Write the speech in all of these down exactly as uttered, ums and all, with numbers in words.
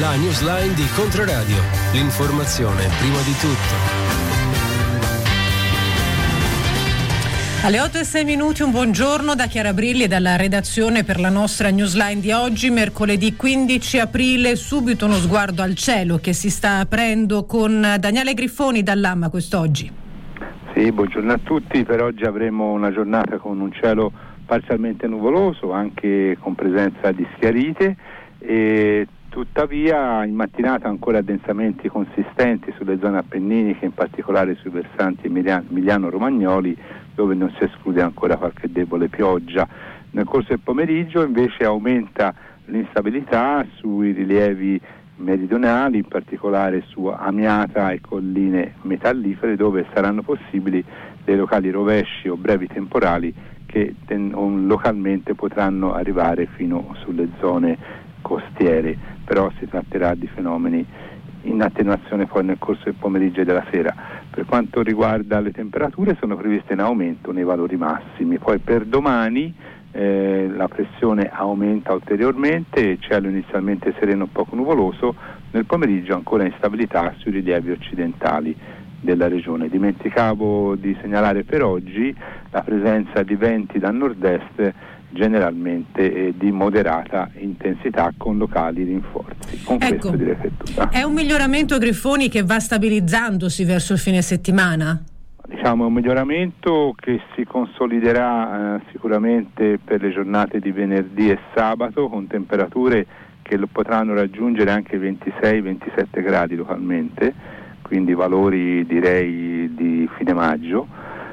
La newsline di Controradio. L'informazione prima di tutto. Alle otto e sei minuti, un buongiorno da Chiara Brilli e dalla redazione per la nostra newsline di oggi, mercoledì quindici aprile. Subito uno sguardo al cielo che si sta aprendo con Daniele Griffoni dall'A M A quest'oggi. Sì, buongiorno a tutti. Per oggi avremo una giornata con un cielo parzialmente nuvoloso, anche con presenza di schiarite, e tuttavia in mattinata ancora addensamenti consistenti sulle zone appenniniche, in particolare sui versanti emiliano-romagnoli, dove non si esclude ancora qualche debole pioggia. Nel corso del pomeriggio invece aumenta l'instabilità sui rilievi meridionali, in particolare su Amiata e colline metallifere, dove saranno possibili dei locali rovesci o brevi temporali che ten- localmente potranno arrivare fino sulle zone costiere, però si tratterà di fenomeni in attenuazione poi nel corso del pomeriggio e della sera. Per quanto riguarda le temperature, sono previste in aumento nei valori massimi. Poi per domani eh, la pressione aumenta ulteriormente, cielo inizialmente sereno poco nuvoloso, nel pomeriggio ancora instabilità sui rilievi occidentali della regione. Dimenticavo di segnalare per oggi la presenza di venti da nord-est generalmente eh, di moderata intensità con locali rinforzi. Con ecco, questo direi che è tutto. È un miglioramento, Griffoni, che va stabilizzandosi verso il fine settimana? Diciamo è un miglioramento che si consoliderà eh, sicuramente per le giornate di venerdì e sabato, con temperature che lo potranno raggiungere anche ventisei ventisette gradi localmente, quindi valori direi di fine maggio.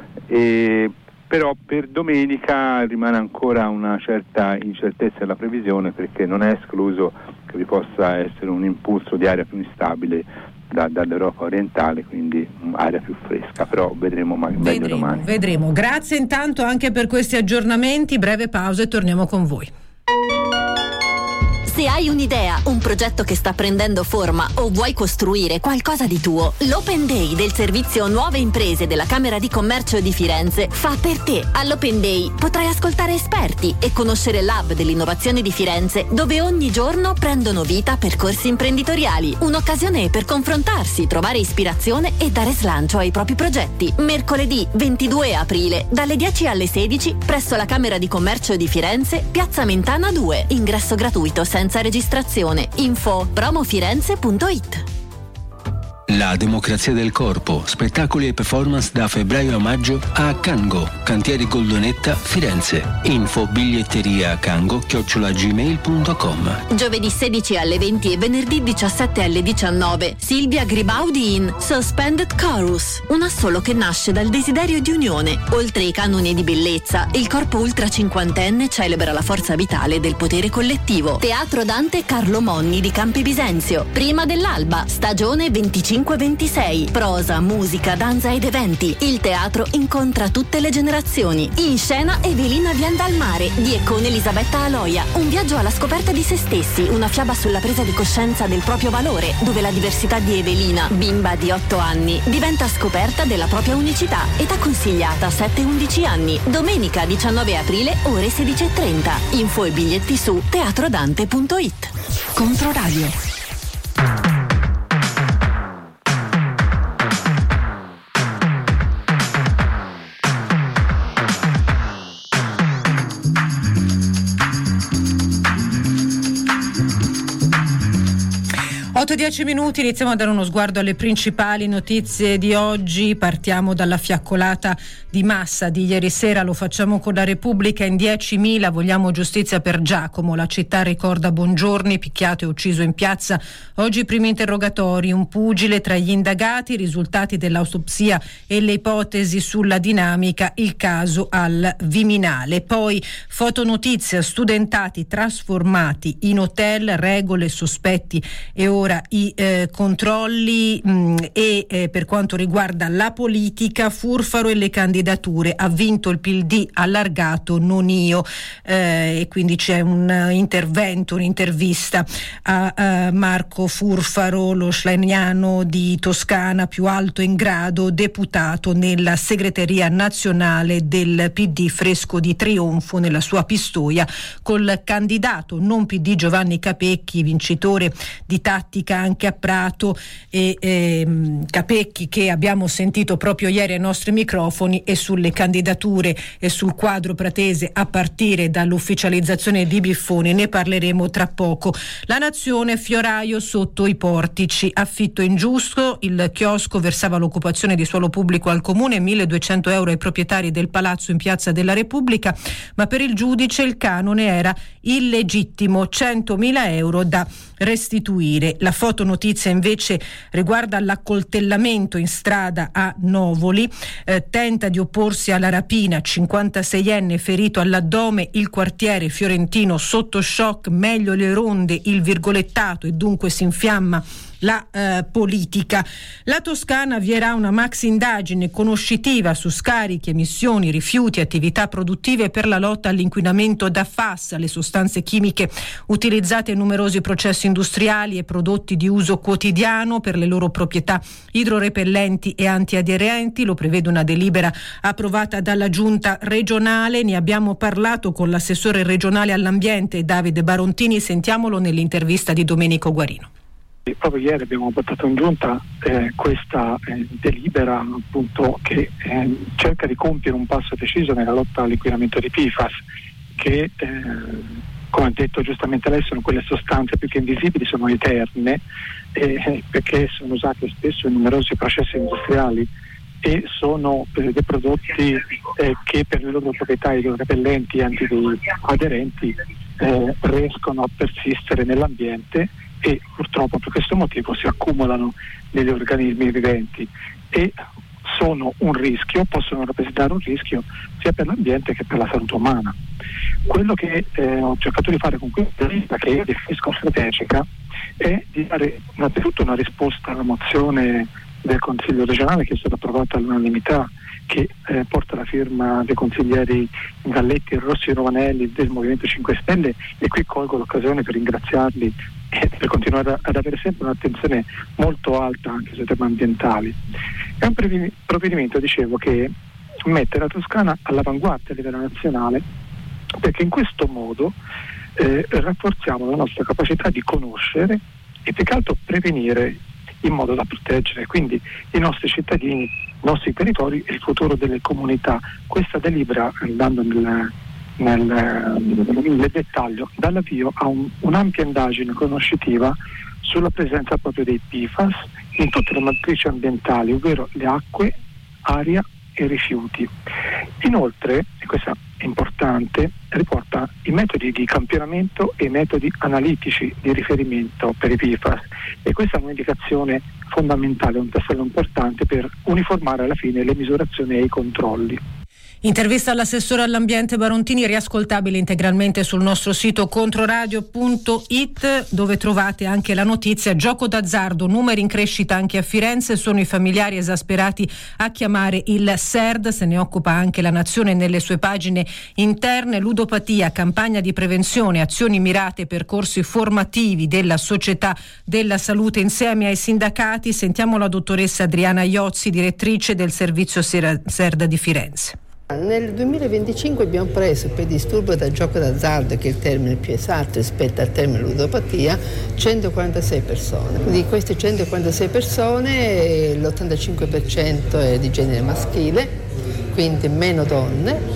E però per domenica rimane ancora una certa incertezza nella previsione, perché non è escluso che vi possa essere un impulso di aria più instabile da, dall'Europa orientale, quindi aria più fresca, però vedremo ma- meglio vedremo, domani. Vedremo. Grazie intanto anche per questi aggiornamenti, breve pausa e torniamo con voi. Se hai un'idea, un progetto che sta prendendo forma o vuoi costruire qualcosa di tuo, l'Open Day del servizio Nuove Imprese della Camera di Commercio di Firenze fa per te. All'Open Day potrai ascoltare esperti e conoscere l'Hub dell'innovazione di Firenze, dove ogni giorno prendono vita percorsi imprenditoriali. Un'occasione per confrontarsi, trovare ispirazione e dare slancio ai propri progetti. Mercoledì ventidue aprile, dalle dieci alle sedici, presso la Camera di Commercio di Firenze, Piazza Mentana due. Ingresso gratuito senza registrazione. Info promofirenze punto it. La democrazia del corpo, spettacoli e performance da febbraio a maggio a Cango, Cantieri Goldonetta, Firenze. Info biglietteria cango chiocciola gmail punto com. Giovedì sedici alle venti e venerdì diciassette alle diciannove, Silvia Gribaudi in Suspended Chorus, un assolo che nasce dal desiderio di unione. Oltre i canoni di bellezza, il corpo ultra cinquantenne celebra la forza vitale del potere collettivo. Teatro Dante Carlo Monni di Campi Bisenzio, prima dell'alba, stagione venticinque ventisei. Prosa, musica, danza ed eventi. Il teatro incontra tutte le generazioni. In scena Evelina Viandalmare di e con Elisabetta Aloia. Un viaggio alla scoperta di se stessi, una fiaba sulla presa di coscienza del proprio valore, dove la diversità di Evelina, bimba di otto anni, diventa scoperta della propria unicità. Età consigliata sette undici anni. Domenica diciannove aprile, ore sedici e trenta. Info e biglietti su teatrodante punto it. Controradio. otto e dieci minuti, iniziamo a dare uno sguardo alle principali notizie di oggi. Partiamo dalla fiaccolata di massa di ieri sera, lo facciamo con la Repubblica. In diecimila vogliamo giustizia per Giacomo, la città ricorda Bongiorni, picchiato e ucciso in piazza. Oggi primi interrogatori, un pugile tra gli indagati, i risultati dell'autopsia e le ipotesi sulla dinamica, il caso al Viminale. Poi fotonotizia, studentati trasformati in hotel, regole, sospetti e ora i eh, controlli mh, e eh, per quanto riguarda la politica, Furfaro e le candidature, ha vinto il P I L D allargato, non io, eh, e quindi c'è un intervento, un'intervista a, a Marco Furfaro, lo schleniano di Toscana, più alto in grado, deputato nella segreteria nazionale del P D, fresco di trionfo nella sua Pistoia col candidato non P D Giovanni Capecchi, vincitore di tattica anche a Prato, e ehm, Capecchi che abbiamo sentito proprio ieri ai nostri microfoni, e sulle candidature e sul quadro pratese a partire dall'ufficializzazione di Biffoni ne parleremo tra poco. La Nazione, fioraio sotto i portici, affitto ingiusto, il chiosco versava l'occupazione di suolo pubblico al comune, milleduecento euro ai proprietari del palazzo in Piazza della Repubblica, ma per il giudice il canone era illegittimo, centomila euro da restituire. La fotonotizia invece riguarda l'accoltellamento in strada a Novoli, eh, tenta di opporsi alla rapina, cinquantaseienne ferito all'addome, il quartiere fiorentino sotto shock, meglio le ronde, il virgolettato, e dunque si infiamma la eh, politica. La Toscana avvierà una maxi indagine conoscitiva su scarichi, emissioni, rifiuti, attività produttive per la lotta all'inquinamento da F A S, le sostanze chimiche utilizzate in numerosi processi industriali e prodotti di uso quotidiano per le loro proprietà idrorepellenti e antiaderenti. Lo prevede una delibera approvata dalla giunta regionale. Ne abbiamo parlato con l'assessore regionale all'ambiente Davide Barontini, sentiamolo nell'intervista di Domenico Guarino. Proprio ieri abbiamo portato in giunta eh, questa eh, delibera appunto che eh, cerca di compiere un passo deciso nella lotta all'inquinamento di P F A S, che eh, come ha detto giustamente lei sono quelle sostanze più che invisibili, sono eterne, eh, perché sono usate spesso in numerosi processi industriali e sono eh, dei prodotti eh, che per le loro proprietà idrorepellenti e antiaderenti eh, riescono a persistere nell'ambiente e purtroppo per questo motivo si accumulano negli organismi viventi e sono un rischio, possono rappresentare un rischio sia per l'ambiente che per la salute umana. Quello che eh, ho cercato di fare con questa lista, che io definisco strategica, è di dare innanzitutto una risposta alla mozione del Consiglio regionale che è stata approvata all'unanimità, che eh, porta la firma dei consiglieri Galletti, Rossi e Rovanelli del Movimento cinque Stelle, e qui colgo l'occasione per ringraziarli e per continuare ad avere sempre un'attenzione molto alta anche sui temi ambientali. È un provvedimento, dicevo, che mette la Toscana all'avanguardia a livello nazionale, perché in questo modo eh, rafforziamo la nostra capacità di conoscere e più che altro prevenire, in modo da proteggere quindi i nostri cittadini, i nostri territori e il futuro delle comunità. Questa delibera, andando nel, nel, nel dettaglio, dà l'avvio a un, un'ampia indagine conoscitiva sulla presenza proprio dei P F A S in tutte le matrici ambientali, ovvero le acque, aria e rifiuti. Inoltre, e questo è importante, riporta i metodi di campionamento e i metodi analitici di riferimento per i P F A S, e questa è un'indicazione fondamentale, un tassello importante per uniformare alla fine le misurazioni e i controlli. Intervista all'assessore all'ambiente Barontini, riascoltabile integralmente sul nostro sito controradio punto it, dove trovate anche la notizia: gioco d'azzardo, numeri in crescita anche a Firenze, sono i familiari esasperati a chiamare il S E R D, se ne occupa anche La Nazione nelle sue pagine interne. Ludopatia, campagna di prevenzione, azioni mirate, percorsi formativi della società della salute insieme ai sindacati. Sentiamo la dottoressa Adriana Iozzi, direttrice del servizio S E R D di Firenze. Nel duemilaventicinque abbiamo preso per disturbo da gioco d'azzardo, che è il termine più esatto rispetto al termine ludopatia, centoquarantasei persone. Di queste centoquarantasei persone l'ottantacinque per cento è di genere maschile, quindi meno donne,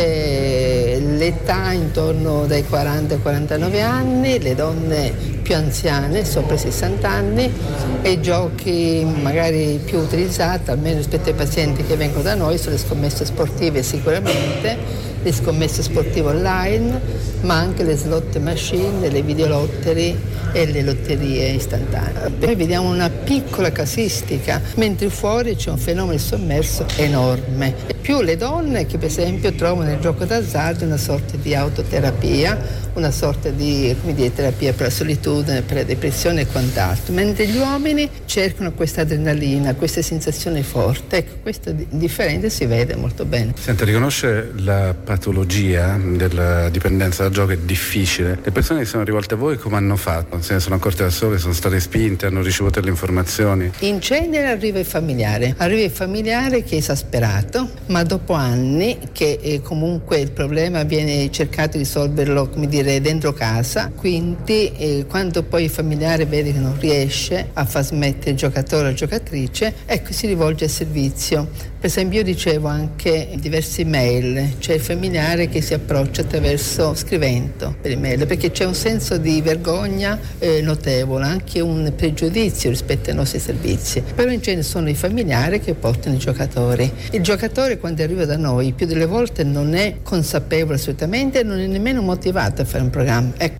eh, l'età intorno dai quaranta ai quarantanove anni, le donne più anziane, sopra i sessanta anni, e i giochi magari più utilizzati, almeno rispetto ai pazienti che vengono da noi, sono le scommesse sportive sicuramente, le scommesse sportive online, ma anche le slot machine, le videolottery e le lotterie istantanee. Noi vediamo una piccola casistica, mentre fuori c'è un fenomeno sommerso enorme. Più le donne che per esempio trovano nel gioco d'azzardo una sorta di autoterapia, una sorta di, come dire, terapia per la solitudine, per la depressione e quant'altro, mentre gli uomini cercano questa adrenalina, questa sensazione forte. Ecco, questa differenza si vede molto bene. Senta, riconoscere la patologia della dipendenza da gioco è difficile. Le persone che sono rivolte a voi come hanno fatto? Se ne sono accorte da sole, sono state spinte, hanno ricevuto le informazioni? In genere arriva il familiare, arriva il familiare che è esasperato, ma dopo anni che eh, comunque il problema viene cercato di risolverlo, come dire, dentro casa, quindi eh, quando poi il familiare vede che non riesce a far smettere il giocatore o la giocatrice, ecco, si rivolge al servizio. Per esempio io ricevo anche diverse mail, c'è il familiare che si approccia attraverso scrivendo per email, perché c'è un senso di vergogna eh, notevole, anche un pregiudizio rispetto ai nostri servizi, però in genere sono i familiari che portano i giocatori. Il giocatore quando arriva da noi più delle volte non è consapevole assolutamente e non è nemmeno motivato a fare un programma. Ecco.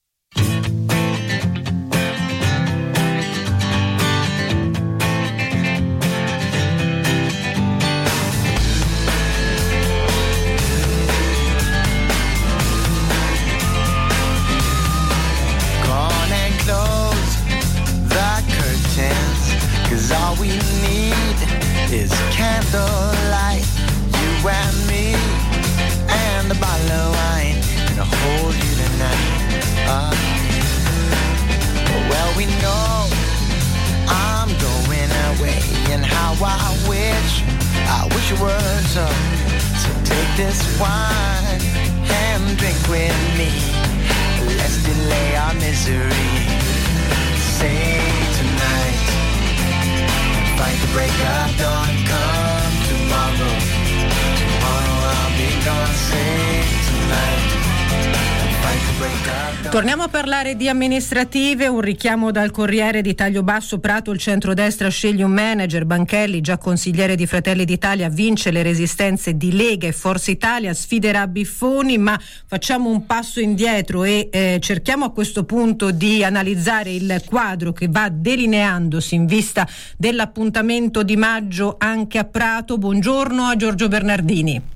Torniamo a parlare di amministrative, un richiamo dal Corriere di taglio basso. Prato, il centrodestra sceglie un manager, Banchelli, già consigliere di Fratelli d'Italia, vince le resistenze di Lega e Forza Italia, sfiderà Biffoni, ma facciamo un passo indietro e eh, cerchiamo a questo punto di analizzare il quadro che va delineandosi in vista dell'appuntamento di maggio anche a Prato. Buongiorno a Giorgio Bernardini.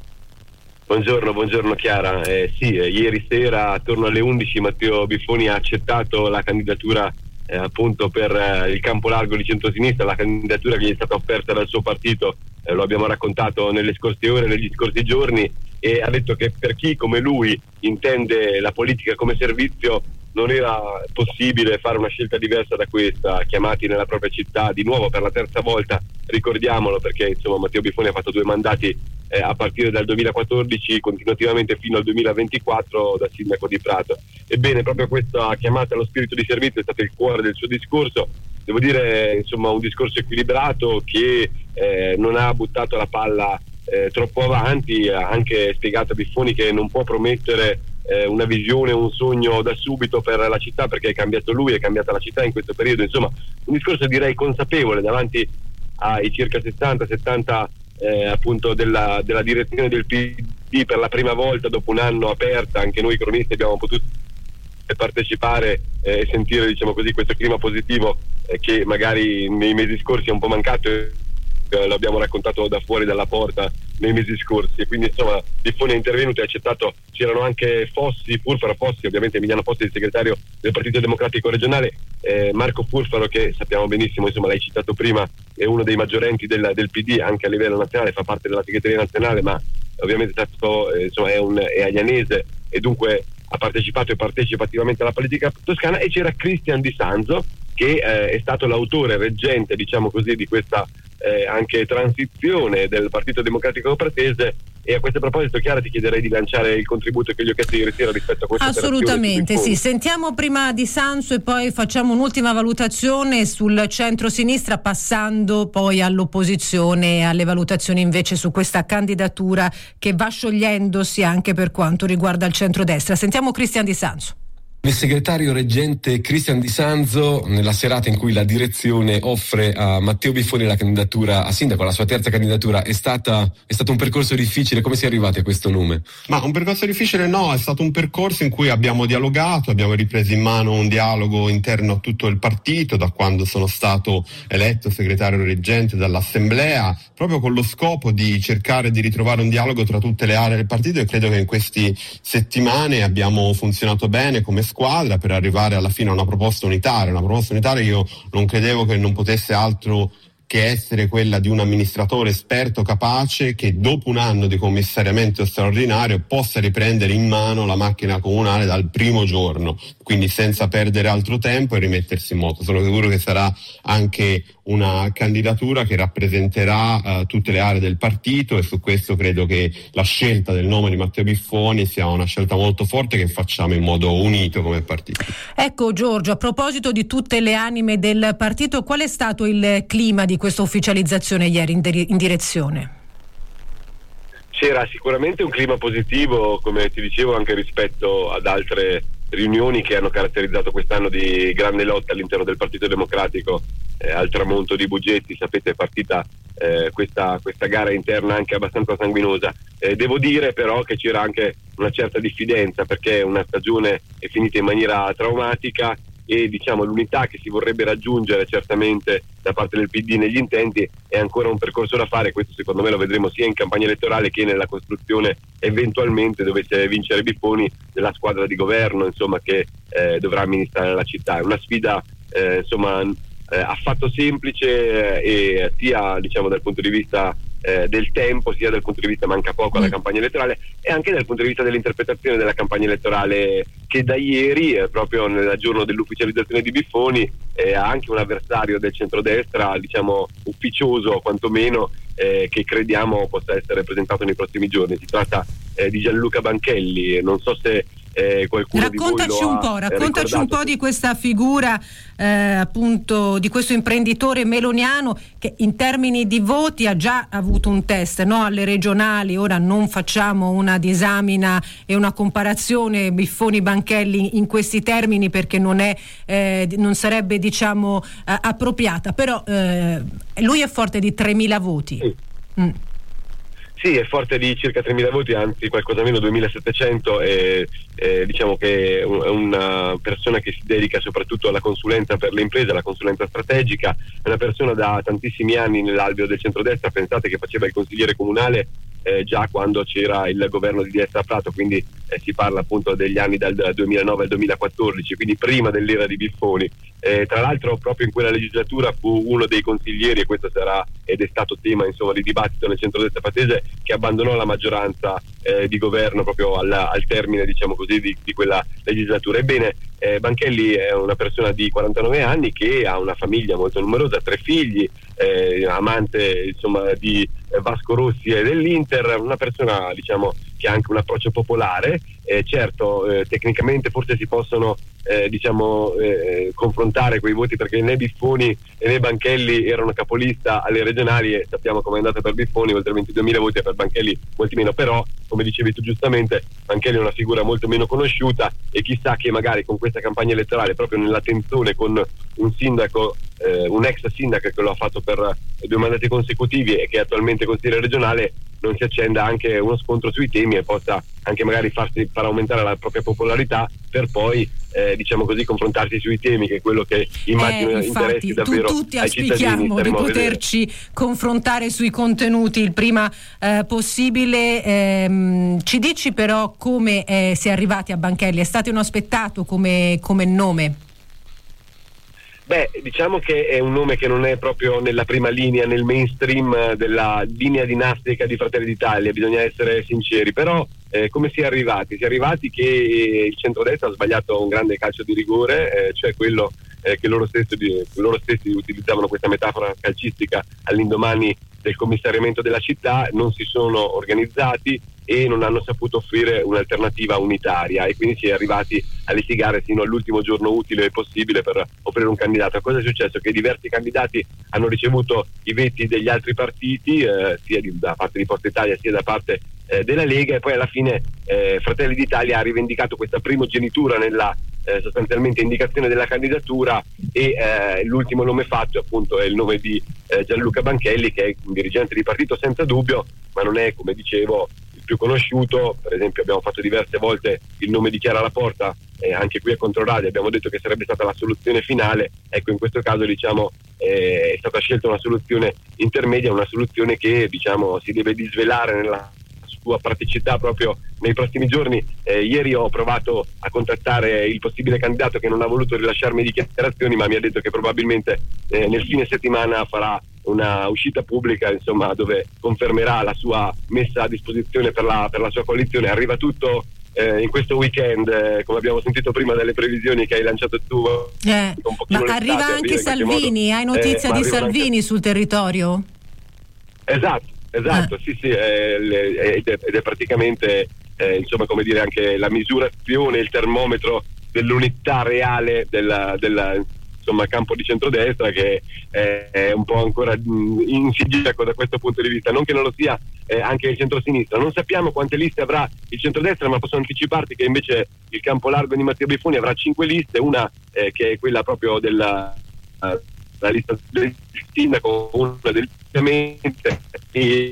Buongiorno, buongiorno Chiara. Eh, sì, eh, ieri sera attorno alle undici Matteo Biffoni ha accettato la candidatura eh, appunto per eh, il campo largo di centrosinistra, la candidatura che gli è stata offerta dal suo partito, eh, lo abbiamo raccontato nelle scorse ore, negli scorsi giorni, e ha detto che per chi come lui intende la politica come servizio non era possibile fare una scelta diversa da questa, chiamati nella propria città di nuovo per la terza volta, ricordiamolo, perché insomma Matteo Biffoni ha fatto due mandati eh, a partire dal duemilaquattordici continuativamente fino al duemilaventiquattro da sindaco di Prato. Ebbene, proprio questa chiamata allo spirito di servizio è stato il cuore del suo discorso. Devo dire, insomma, un discorso equilibrato che eh, non ha buttato la palla eh, troppo avanti, ha anche spiegato a Biffoni che non può promettere eh, una visione, un sogno da subito per la città, perché è cambiato lui, è cambiata la città in questo periodo. Insomma, un discorso direi consapevole davanti ai circa sessanta settanta eh, appunto della, della direzione del P D. Per la prima volta dopo un anno aperta, anche noi cronisti abbiamo potuto partecipare e eh, sentire, diciamo così, questo clima positivo eh, che magari nei mesi scorsi è un po' mancato. Eh, l'abbiamo raccontato da fuori dalla porta nei mesi scorsi, e quindi insomma Biffoni è intervenuto e ha accettato. C'erano anche Fossi, Furfaro Fossi, ovviamente Emiliano Fossi, il segretario del Partito Democratico regionale, eh, Marco Furfaro, che sappiamo benissimo, insomma l'hai citato prima, è uno dei maggiorenti del, del P D anche a livello nazionale, fa parte della segreteria nazionale, ma ovviamente è stato, eh, insomma, è, un, è aglianese e dunque ha partecipato e partecipa attivamente alla politica toscana. E c'era Cristian Di Sanzo, che eh, è stato l'autore reggente, diciamo così, di questa eh, anche transizione del Partito Democratico pratese. E a questo proposito, Chiara, ti chiederei di lanciare il contributo che gli ho chiesto ieri sera rispetto a questa Assolutamente sì, sentiamo prima Di Sanzo e poi facciamo un'ultima valutazione sul centro-sinistra, passando poi all'opposizione e alle valutazioni invece su questa candidatura che va sciogliendosi anche per quanto riguarda il centrodestra. Sentiamo Cristian Di Sanzo. Il segretario reggente Cristian Di Sanzo, nella serata in cui la direzione offre a Matteo Biffoni la candidatura a sindaco, la sua terza candidatura, è stata è stato un percorso difficile. Come si è arrivati a questo nome? Ma un percorso difficile no, è stato un percorso in cui abbiamo dialogato, abbiamo ripreso in mano un dialogo interno a tutto il partito da quando sono stato eletto segretario reggente dall'assemblea, proprio con lo scopo di cercare di ritrovare un dialogo tra tutte le aree del partito, e credo che in queste settimane abbiamo funzionato bene come squadra per arrivare alla fine a una proposta unitaria. Una proposta unitaria io non credevo che non potesse altro che essere quella di un amministratore esperto, capace, che dopo un anno di commissariamento straordinario possa riprendere in mano la macchina comunale dal primo giorno, quindi senza perdere altro tempo e rimettersi in moto. Sono sicuro che sarà anche una candidatura che rappresenterà uh, tutte le aree del partito, e su questo credo che la scelta del nome di Matteo Biffoni sia una scelta molto forte che facciamo in modo unito come partito. Ecco Giorgio, a proposito di tutte le anime del partito, qual è stato il clima di questa ufficializzazione ieri in, di- in direzione? C'era sicuramente un clima positivo, come ti dicevo, anche rispetto ad altre riunioni che hanno caratterizzato quest'anno di grande lotta all'interno del Partito Democratico, eh, al tramonto di Bugetti. Sapete, è partita eh, questa, questa gara interna anche abbastanza sanguinosa. Eh, devo dire però che c'era anche una certa diffidenza, perché una stagione è finita in maniera traumatica, e diciamo l'unità che si vorrebbe raggiungere certamente da parte del P D negli intenti è ancora un percorso da fare. Questo secondo me lo vedremo sia in campagna elettorale che nella costruzione, eventualmente dovesse vincere Biffoni, della squadra di governo insomma che eh, dovrà amministrare la città. È una sfida eh, insomma eh, affatto semplice, eh, e sia diciamo dal punto di vista Eh, del tempo, sia dal punto di vista manca poco alla campagna elettorale, e anche dal punto di vista dell'interpretazione della campagna elettorale, che da ieri, eh, proprio nel giorno dell'ufficializzazione di Biffoni, eh, ha anche un avversario del centrodestra, diciamo ufficioso quantomeno, eh, che crediamo possa essere presentato nei prossimi giorni. Si tratta eh, di Gianluca Banchelli. Non so se Eh, raccontaci di voi lo un po', ha, raccontaci un po' di questa figura, eh, appunto di questo imprenditore meloniano che in termini di voti ha già avuto un test, no? Alle regionali. Ora non facciamo una disamina e una comparazione Biffoni-Banchelli in questi termini, perché non è eh, non sarebbe diciamo eh, appropriata, però eh, lui è forte di tremila voti. Sì. Mm. Sì, è forte di circa tremila voti, anzi qualcosa meno, duemilasettecento, e eh, diciamo che è una persona che si dedica soprattutto alla consulenza per le imprese, alla consulenza strategica. È una persona da tantissimi anni nell'alveo del centrodestra. Pensate che faceva il consigliere comunale eh, già quando c'era il governo di Destra Prato, quindi eh, si parla appunto degli anni dal duemilanove al duemilaquattordici, quindi prima dell'era di Biffoni. Eh, tra l'altro proprio in quella legislatura fu uno dei consiglieri, e questo sarà ed è stato tema insomma di dibattito nel centrodestra patese, che abbandonò la maggioranza eh, di governo proprio al, al termine diciamo così di, di quella legislatura. Ebbene, eh, Banchelli è una persona di quarantanove anni che ha una famiglia molto numerosa, tre figli, eh, amante insomma di Vasco Rossi e dell'Inter, una persona diciamo che ha anche un approccio popolare. Eh, certo, eh, tecnicamente forse si possono eh, diciamo eh, confrontare quei voti, perché né Biffoni né Banchelli erano capolista alle regionali, e sappiamo com'è andata per Biffoni, oltre ventiduemila voti, e per Banchelli molti meno. Però, come dicevi tu giustamente, Banchelli è una figura molto meno conosciuta, e chissà che magari con questa campagna elettorale, proprio nella tensione con un sindaco, eh, un ex sindaco che lo ha fatto per due mandati consecutivi e che è attualmente consigliere regionale, non si accenda anche uno scontro sui temi e possa anche magari farsi far aumentare la propria popolarità, per poi eh, diciamo così confrontarsi sui temi, che è quello che immagino eh, infatti, interessi davvero tu, tutti ai cittadini. auspichiamo di poterci confrontare sui contenuti il prima eh, possibile. Ehm, ci dici però come eh, si è arrivati a Banchelli? È stato inaspettato come, come nome? Beh, diciamo che è un nome che non è proprio nella prima linea, nel mainstream della linea dinastica di Fratelli d'Italia, bisogna essere sinceri. Però eh, come si è arrivati? Si è arrivati che il centrodestra ha sbagliato un grande calcio di rigore, eh, cioè quello eh, che loro stessi, loro stessi utilizzavano questa metafora calcistica all'indomani del commissariamento della città, non si sono organizzati e non hanno saputo offrire un'alternativa unitaria, e quindi si è arrivati a litigare fino all'ultimo giorno utile possibile per offrire un candidato. Cosa è successo? Che diversi candidati hanno ricevuto i veti degli altri partiti, eh, sia di, da parte di Forza Italia sia da parte eh, della Lega, e poi alla fine eh, Fratelli d'Italia ha rivendicato questa primogenitura nella eh, sostanzialmente indicazione della candidatura e eh, l'ultimo nome fatto appunto è il nome di eh, Gianluca Banchelli, che è un dirigente di partito senza dubbio, ma non è, come dicevo, il più conosciuto. Per esempio abbiamo fatto diverse volte il nome di Chiara Laporta, eh, anche qui a Controradio abbiamo detto che sarebbe stata la soluzione finale. Ecco, in questo caso diciamo eh, è stata scelta una soluzione intermedia, una soluzione che diciamo si deve disvelare nella sua praticità proprio nei prossimi giorni. Eh, ieri ho provato a contattare il possibile candidato, che non ha voluto rilasciarmi dichiarazioni, ma mi ha detto che probabilmente eh, nel fine settimana farà una uscita pubblica, insomma, dove confermerà la sua messa a disposizione per la, per la sua coalizione. Arriva tutto eh, in questo weekend, eh, come abbiamo sentito prima dalle previsioni che hai lanciato tu. Eh, ma arriva anche Salvini, hai notizia eh, di Salvini anche sul territorio? Esatto. Esatto, ah. sì sì, eh, ed, è, ed è praticamente eh, insomma, come dire, anche la misurazione, il termometro dell'unità reale della, della insomma campo di centrodestra, che è, è un po' ancora in sigillo da questo punto di vista, non che non lo sia eh, anche il centrosinistra. Non sappiamo quante liste avrà il centrodestra, ma posso anticiparti che invece il campo largo di Matteo Bifoni avrà cinque liste, una eh, che è quella proprio della uh, la lista del sindaco, una del presidente e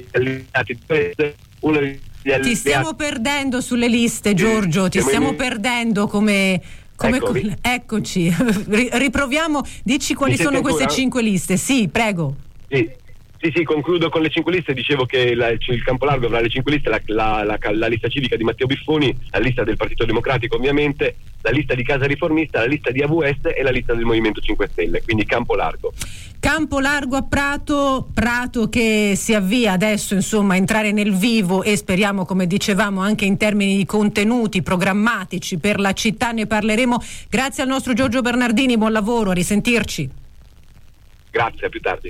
una degli alleati. Ti stiamo perdendo sulle liste, Giorgio, ti stiamo perdendo come, come Eccomi. Eccoci. Riproviamo, dici quali sono queste ancora? cinque liste. Sì, prego. Sì. Sì, sì, concludo con le cinque liste. Dicevo che la, il campo largo avrà le cinque liste, la, la, la, la lista civica di Matteo Biffoni, la lista del Partito Democratico ovviamente, la lista di Casa Riformista, la lista di A V S e la lista del Movimento cinque Stelle, quindi campo largo. Campo largo a Prato, Prato che si avvia adesso insomma a entrare nel vivo e speriamo, come dicevamo, anche in termini di contenuti programmatici per la città. Ne parleremo. Grazie al nostro Giorgio Bernardini, buon lavoro, a risentirci. Grazie, a più tardi.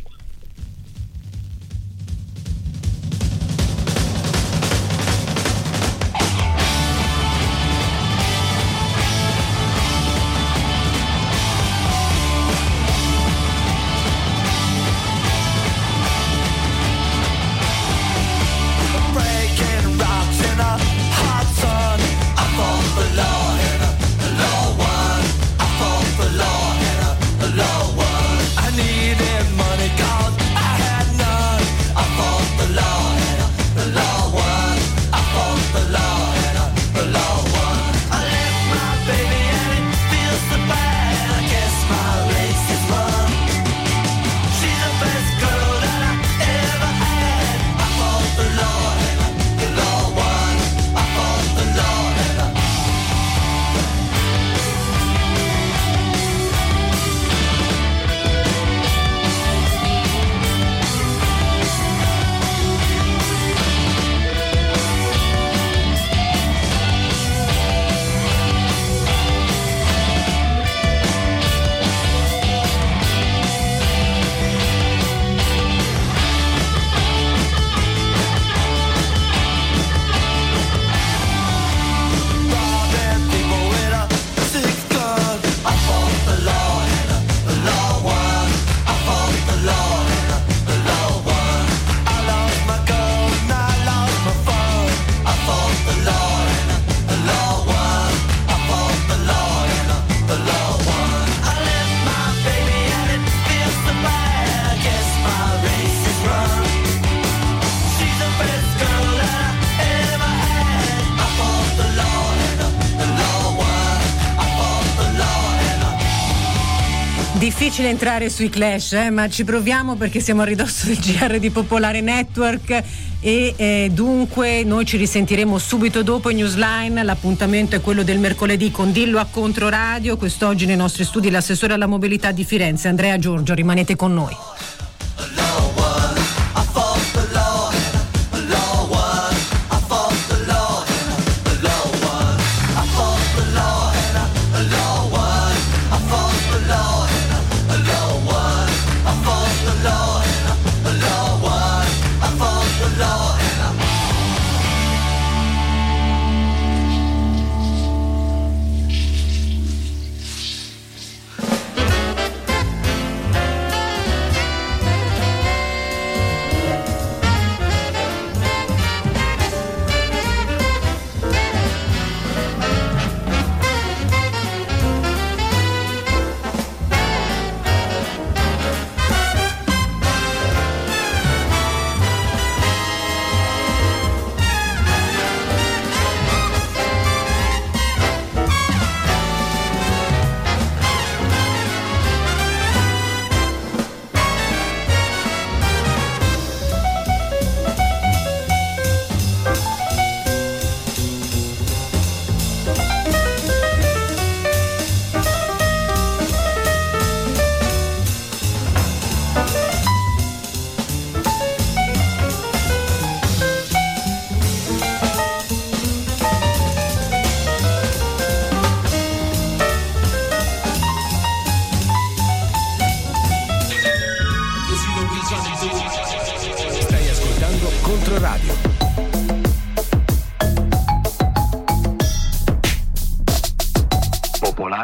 Difficile entrare sui Clash, eh, ma ci proviamo perché siamo a ridosso del G R di Popolare Network e eh, dunque noi ci risentiremo subito dopo in Newsline. L'appuntamento è quello del mercoledì con Dillo a Controradio. Quest'oggi nei nostri studi l'assessore alla mobilità di Firenze Andrea Giorgio. Rimanete con noi.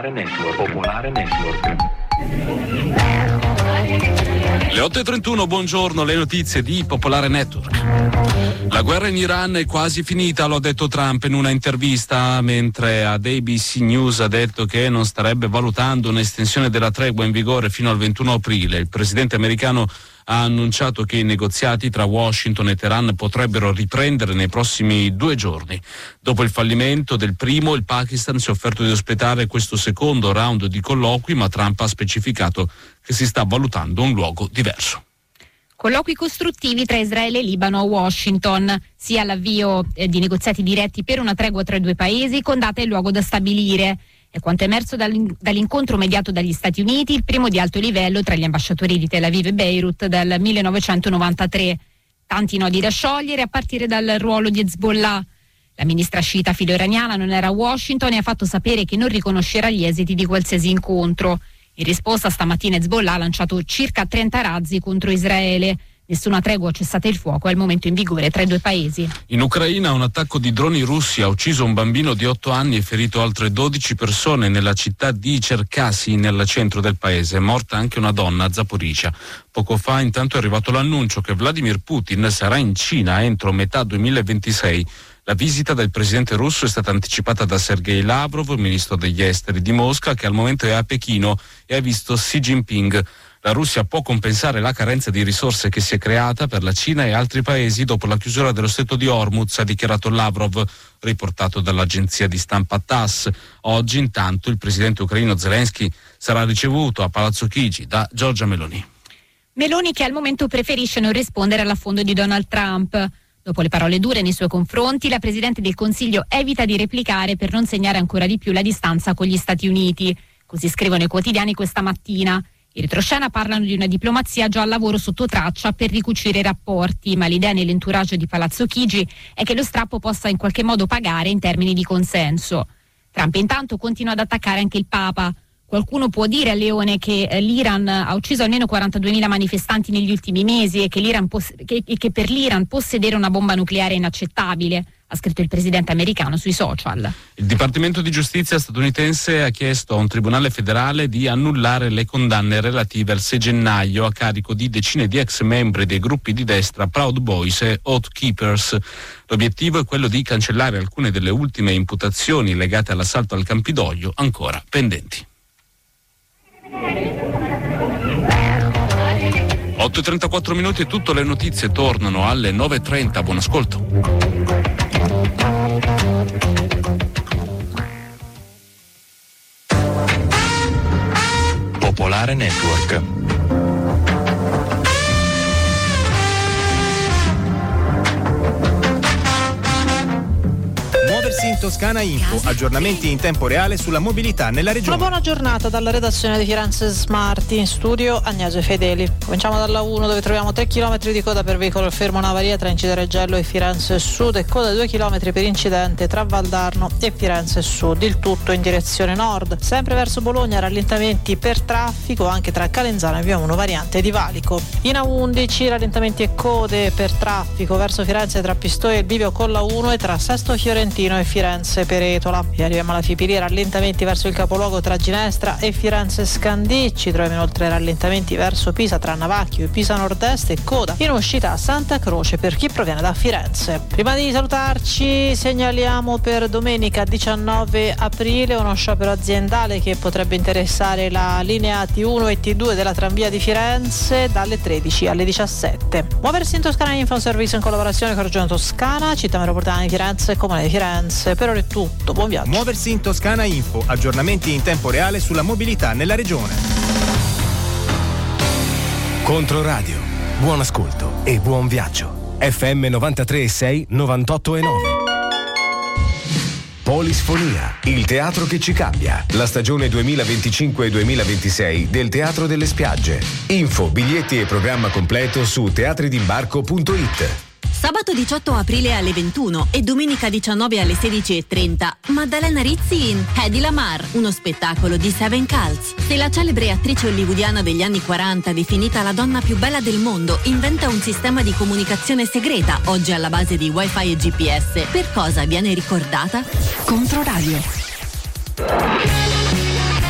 Popolare Network. Popolare Network. Le otto e trentuno, buongiorno, le notizie di Popolare Network. La guerra in Iran è quasi finita, lo ha detto Trump in una intervista, mentre ad A B C News ha detto che non starebbe valutando un'estensione della tregua in vigore fino al ventuno aprile. Il presidente americano ha annunciato che i negoziati tra Washington e Teheran potrebbero riprendere nei prossimi due giorni. Dopo il fallimento del primo, il Pakistan si è offerto di ospitare questo secondo round di colloqui, ma Trump ha specificato che si sta valutando un luogo diverso. Colloqui costruttivi tra Israele e Libano a Washington, sia l'avvio eh, di negoziati diretti per una tregua tra i due paesi con data e luogo da stabilire. È quanto emerso dall'incontro mediato dagli Stati Uniti, il primo di alto livello tra gli ambasciatori di Tel Aviv e Beirut dal millenovecentonovantatré. Tanti nodi da sciogliere a partire dal ruolo di Hezbollah. La ministra sciita filo-iraniana non era a Washington e ha fatto sapere che non riconoscerà gli esiti di qualsiasi incontro. In risposta stamattina Hezbollah ha lanciato circa trenta razzi contro Israele. Nessuna tregua o cessate il fuoco è al momento in vigore tra i due paesi. In Ucraina un attacco di droni russi ha ucciso un bambino di otto anni e ferito altre dodici persone nella città di Cherkasy, nel centro del paese. È morta anche una donna a Zaporizhzhia. Poco fa intanto è arrivato l'annuncio che Vladimir Putin sarà in Cina entro metà duemilaventisei. La visita del presidente russo è stata anticipata da Sergei Lavrov, ministro degli esteri di Mosca, che al momento è a Pechino e ha visto Xi Jinping. La Russia può compensare la carenza di risorse che si è creata per la Cina e altri paesi dopo la chiusura dello stretto di Hormuz, ha dichiarato Lavrov, riportato dall'agenzia di stampa TASS. Oggi intanto il presidente ucraino Zelensky sarà ricevuto a Palazzo Chigi da Giorgia Meloni. Meloni che al momento preferisce non rispondere all'affondo di Donald Trump. Dopo le parole dure nei suoi confronti, la Presidente del Consiglio evita di replicare per non segnare ancora di più la distanza con gli Stati Uniti. Così scrivono i quotidiani questa mattina. In retroscena parlano di una diplomazia già al lavoro sotto traccia per ricucire i rapporti, ma l'idea nell'entourage di Palazzo Chigi è che lo strappo possa in qualche modo pagare in termini di consenso. Trump intanto continua ad attaccare anche il Papa. Qualcuno può dire a Leone che eh, l'Iran ha ucciso almeno quarantaduemila manifestanti negli ultimi mesi e che, l'Iran poss- che, che per l'Iran possedere una bomba nucleare è inaccettabile, ha scritto il presidente americano sui social. Il Dipartimento di Giustizia statunitense ha chiesto a un tribunale federale di annullare le condanne relative al sei gennaio a carico di decine di ex membri dei gruppi di destra Proud Boys e Oath Keepers. L'obiettivo è quello di cancellare alcune delle ultime imputazioni legate all'assalto al Campidoglio ancora pendenti. otto e trentaquattro minuti e tutte le notizie tornano alle nove e trenta. Buon ascolto. Popolare Network. Muoversi in Toscana Info, aggiornamenti in tempo reale sulla mobilità nella regione. Una buona giornata dalla redazione di Firenze Smart, in studio Agnese Fedeli. Cominciamo dalla uno dove troviamo tre chilometri di coda per veicolo fermo un'avaria tra Incidere Gello e Firenze Sud e coda due chilometri per incidente tra Valdarno e Firenze Sud, il tutto in direzione nord. Sempre verso Bologna rallentamenti per traffico anche tra Calenzano e Via uno variante di Valico. In A undici rallentamenti e code per traffico verso Firenze tra Pistoia e il bivio con la uno e tra Sesto Fiorentino e Firenze Peretola. E arriviamo alla Fipili, rallentamenti verso il capoluogo tra Ginestra e Firenze Scandicci. Troviamo inoltre rallentamenti verso Pisa tra Navacchio e Pisa Nord-Est e coda in uscita a Santa Croce per chi proviene da Firenze. Prima di salutarci segnaliamo per domenica diciannove aprile uno sciopero aziendale che potrebbe interessare la linea T uno e T due della tranvia di Firenze dalle tredici alle diciassette. Muoversi in Toscana Info, un servizio in collaborazione con Regione Toscana, Città Metropolitana di Firenze e Comune di Firenze. Per ora è tutto, buon viaggio. Muoversi in Toscana Info, aggiornamenti in tempo reale sulla mobilità nella regione. Controradio, buon ascolto e buon viaggio. F M novantatré e sei, novantotto e nove. Polisfonia, il teatro che ci cambia. La stagione duemilaventicinque duemilaventisei del Teatro delle Spiagge. Info, biglietti e programma completo su teatridimbarco punto it. Sabato diciotto aprile alle ventuno e domenica diciannove alle sedici e trenta. Maddalena Rizzi in Hedy Lamar, uno spettacolo di Seven Cults. Se la celebre attrice hollywoodiana degli anni quaranta, definita la donna più bella del mondo, inventa un sistema di comunicazione segreta, oggi alla base di Wi-Fi e G P S, per cosa viene ricordata? Controradio.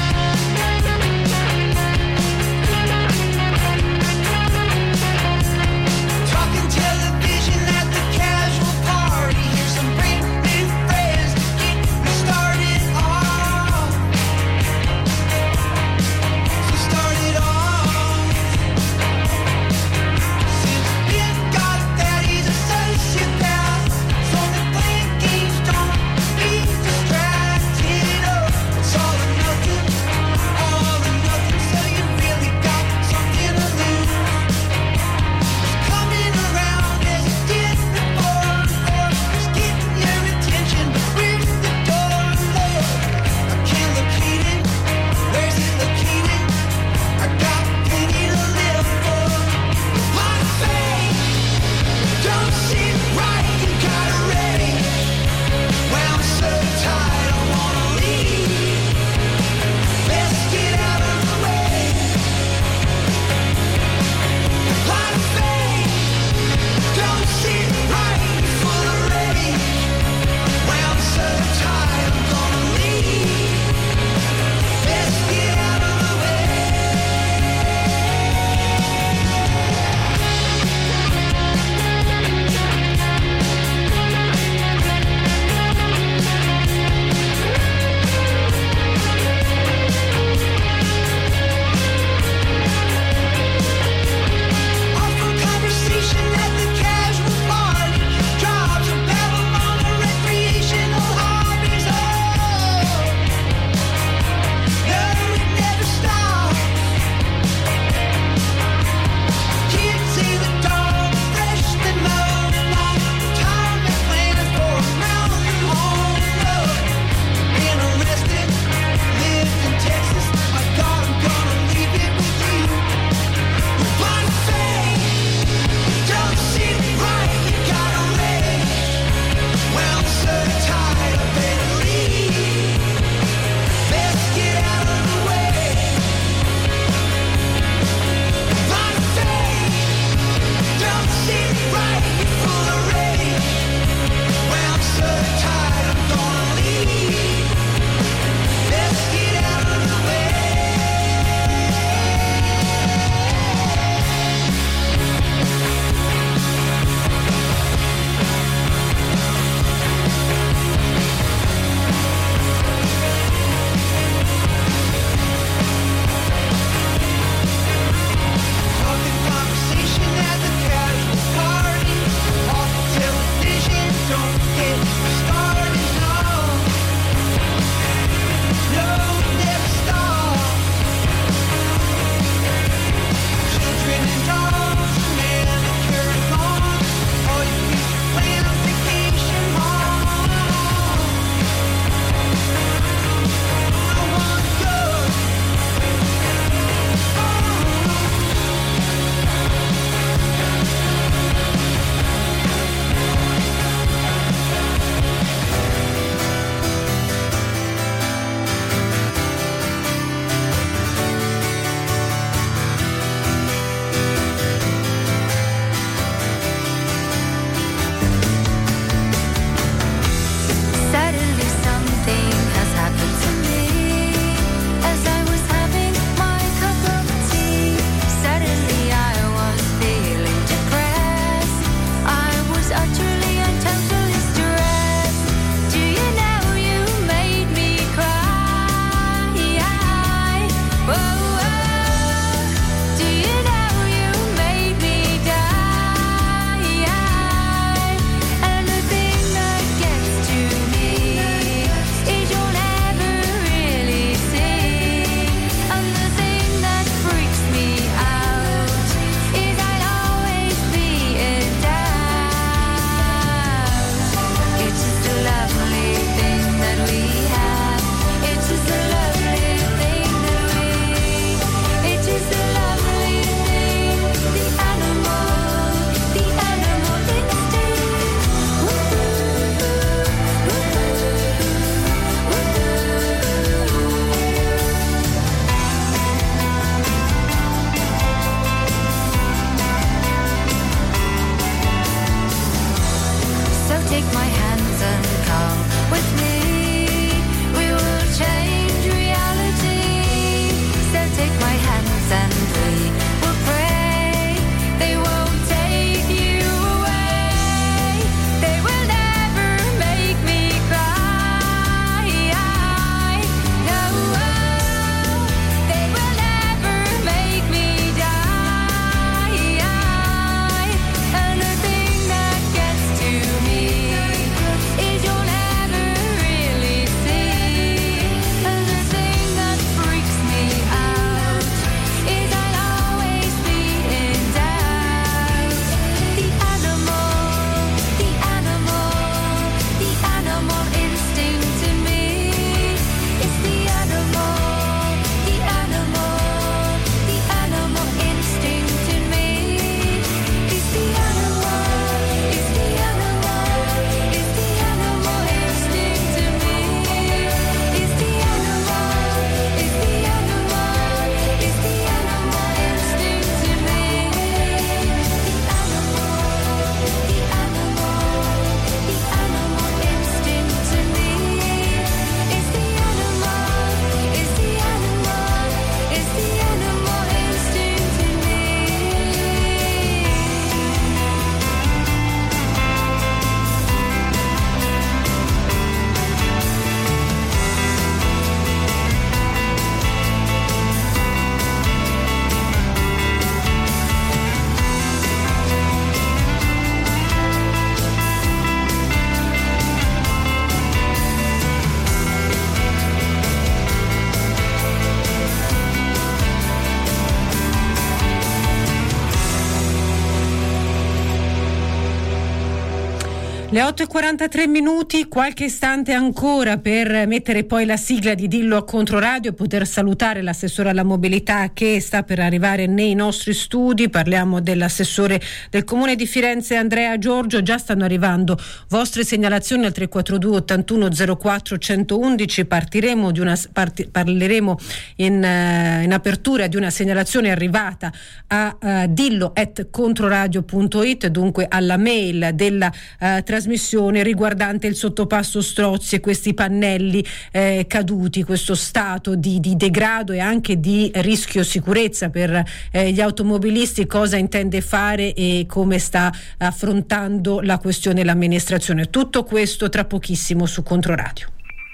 Le otto e quarantatré minuti, qualche istante ancora per mettere poi la sigla di Dillo a Controradio e poter salutare l'assessore alla mobilità che sta per arrivare nei nostri studi. Parliamo dell'assessore del Comune di Firenze Andrea Giorgio. Già stanno arrivando vostre segnalazioni al tre quattro due ottantuno zero quattro centoundici. Partiremo di una, parti, parleremo in, uh, in apertura di una segnalazione arrivata a uh, dillo at controradio punto it, dunque alla mail della uh, trasmissione riguardante il sottopasso Strozzi e questi pannelli eh, caduti, questo stato di, di degrado e anche di rischio sicurezza per eh, gli automobilisti. Cosa intende fare e come sta affrontando la questione l'amministrazione? Tutto questo tra pochissimo su Controradio.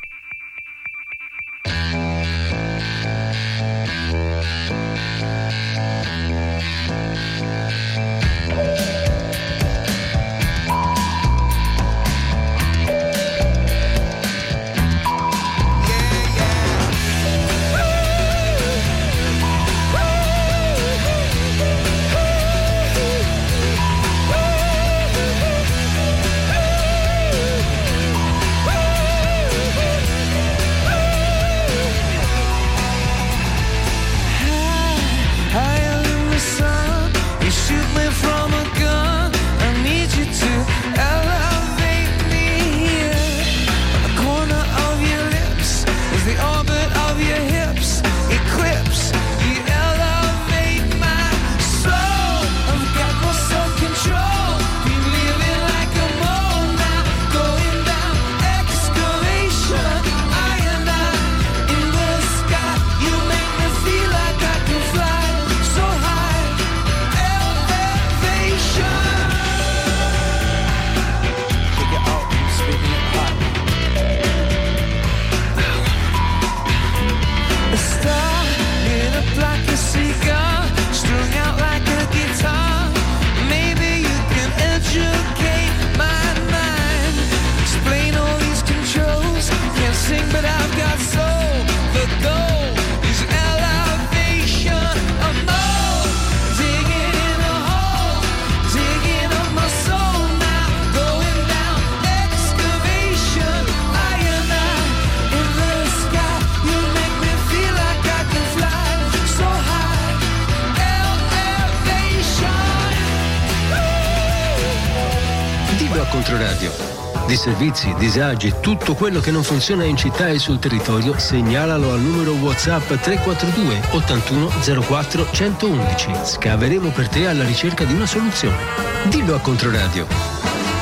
Controradio. Di servizi, disagi, tutto quello che non funziona in città e sul territorio, segnalalo al numero WhatsApp tre quattro due ottantuno zero quattro centoundici. Scaveremo per te alla ricerca di una soluzione. Dillo a Controradio.